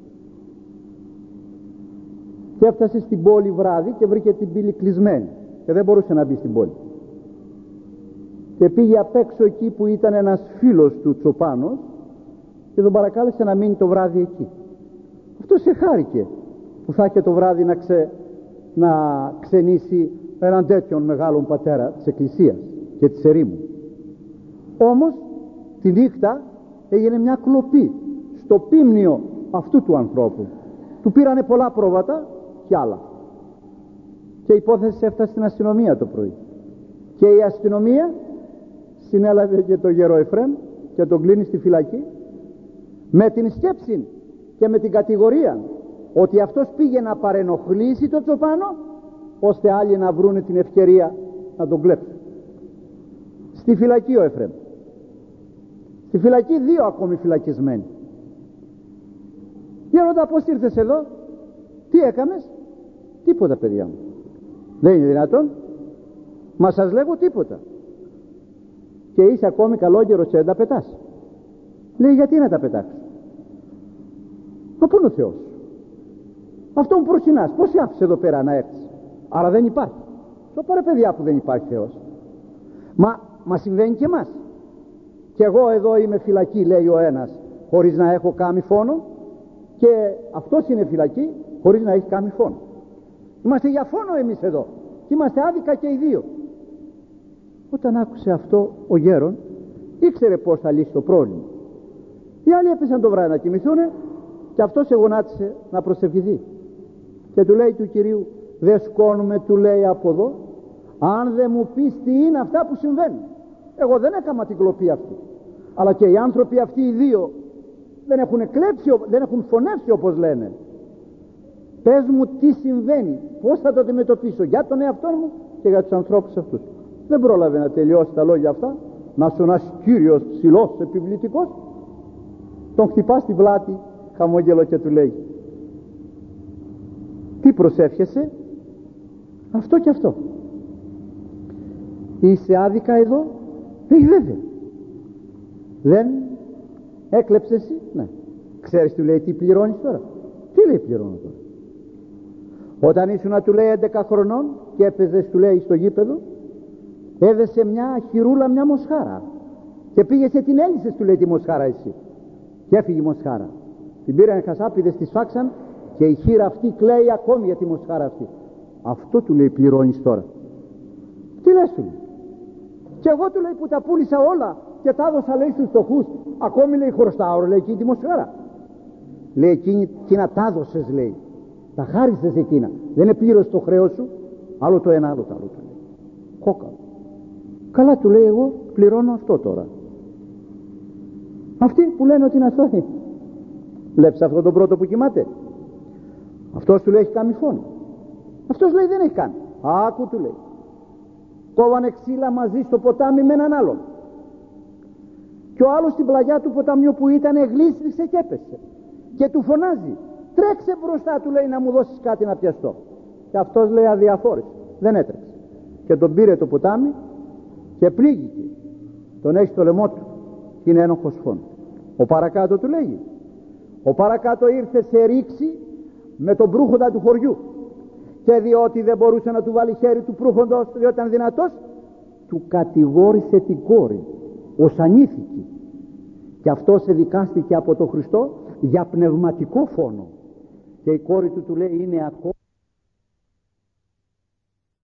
και έφτασε στην πόλη βράδυ και βρήκε την πύλη κλεισμένη και δεν μπορούσε να μπει στην πόλη, και πήγε απ' έξω εκεί που ήταν ένας φίλος του Τσοπάνος και τον παρακάλεσε να μείνει το βράδυ εκεί. Αυτό σε χάρηκε που θα είχε το βράδυ να, ξε, να ξενήσει έναν τέτοιον μεγάλον πατέρα της Εκκλησίας και της ερήμου. Όμως τη νύχτα έγινε μια κλοπή στο πίμνιο αυτού του ανθρώπου. Του πήρανε πολλά πρόβατα και άλλα, και η υπόθεση έφτασε στην αστυνομία το πρωί, και η αστυνομία συνέλαβε και τον γέρο Εφραίμ και τον κλείνει στη φυλακή, με την σκέψη και με την κατηγορία ότι αυτός πήγε να παρενοχλήσει τον Τσοπάνο, ώστε άλλοι να βρούνε την ευκαιρία να τον κλέψουν. Στη φυλακή ο Εφραίμ, στη φυλακή δύο ακόμη φυλακισμένοι. Γέροντα, πώς ήρθες εδώ? Τι έκαμες? Τίποτα, παιδιά μου. Δεν είναι δυνατόν? Μα σας λέγω τίποτα. Και είσαι ακόμη καλόγερος και δεν τα πετάς? Λέει, γιατί να τα πετάξω? Μα πού είναι ο Θεός? Αυτό μου προσκυνάς, πώς σε άφησε εδώ πέρα να έρθεις? Άρα δεν υπάρχει. Το πάρε, παιδιά, που δεν υπάρχει Θεός. Μα, μα συμβαίνει και εμάς. Και εγώ εδώ είμαι φυλακή, λέει ο ένας, χωρίς να έχω κάμει φόνο, και αυτός είναι φυλακή χωρίς να έχει κάμει φόνο. Είμαστε για φόνο εμείς εδώ και είμαστε άδικα και οι δύο. Όταν άκουσε αυτό ο γέρον, ήξερε πώς θα λύσει το πρόβλημα. Οι άλλοι έπεσαν το βράδυ να κοιμηθούν και αυτός εγωνάτισε να προσευχηθεί, και του λέει του Κυρίου, δεν σκόνουμε, του λέει, από εδώ, αν δεν μου πεις τι είναι αυτά που συμβαίνουν. Εγώ δεν έκανα την κλοπή αυτή, αλλά και οι άνθρωποι αυτοί οι δύο δεν έχουν κλέψει, δεν έχουν φωνεύσει όπως λένε. Πες μου τι συμβαίνει, πώς θα το αντιμετωπίσω για τον εαυτό μου και για τους ανθρώπους αυτούς. Δεν πρόλαβε να τελειώσει τα λόγια αυτά, να σου ένας κύριος ψηλός επιβλητικός τον χτυπά στην πλάτη χαμόγελο και του λέει, προσεύχεσαι? Αυτό και αυτό. Είσαι άδικα εδώ? Ε, βέβαια. Δεν έκλεψες εσύ? Ναι. Ξέρεις, του λέει, τι πληρώνεις τώρα? Τι λέει πληρώνω τώρα? Όταν ήσουν, του λέει, έντεκα χρονών και έπαιζες, του λέει, στο γήπεδο, έδεσε μια χειρούλα, μια μοσχάρα, και πήγες και την έλυσες, του λέει, τη μοσχάρα εσύ, και έφυγε η μοσχάρα. Την πήραν χασάπιδες, τη σφάξαν και η χείρα αυτή κλαίει ακόμη για τη μοσχάρα αυτή. Αυτό, του λέει, πληρώνεις τώρα? Τι λες, του λέει? Και εγώ, του λέει, που τα πούλησα όλα και τα έδωσα, λέει, στους φτωχούς, ακόμη, λέει, χρωστάω, λέει, εκεί τη μοσχάρα. Λέει, εκείνη, εκείνα τα έδωσες, λέει, τα χάρισες εκείνα, δεν επλήρωσες το χρέος σου? Άλλο το ένα, άλλο το άλλο, του λέει. Κόκα. Καλά, του λέει, εγώ πληρώνω αυτό τώρα. Αυτοί που λένε ότι είναι αθώοι. Βλέπεις αυτόν τον πρώτο που κοιμάται? Αυτός, του λέει, έχει κάνει φόνο. Αυτός, λέει, δεν έχει κάνει. Άκου, του λέει, κόβανε ξύλα μαζί στο ποτάμι με έναν άλλον, και ο άλλος στην πλαγιά του ποταμιού που ήταν γλίστρισε και έπεσε, και του φωνάζει, τρέξε μπροστά, του λέει, να μου δώσεις κάτι να πιαστώ. Και αυτός, λέει, αδιαφόρησε, δεν έτρεξε, και τον πήρε το ποτάμι και πλήγηκε, τον έχει στο λαιμό του και είναι ένοχος φόνου. Ο παρακάτω, του λέγει, ο παρακάτω ήρθε σε ρήξη με τον προύχοντα του χωριού, και διότι δεν μπορούσε να του βάλει χέρι του προύχοντος, διότι ήταν δυνατός, του κατηγόρησε την κόρη ως ανήθικη, και αυτός εδικάστηκε από τον Χριστό για πνευματικό φόνο, και η κόρη του, του λέει, είναι ακόμα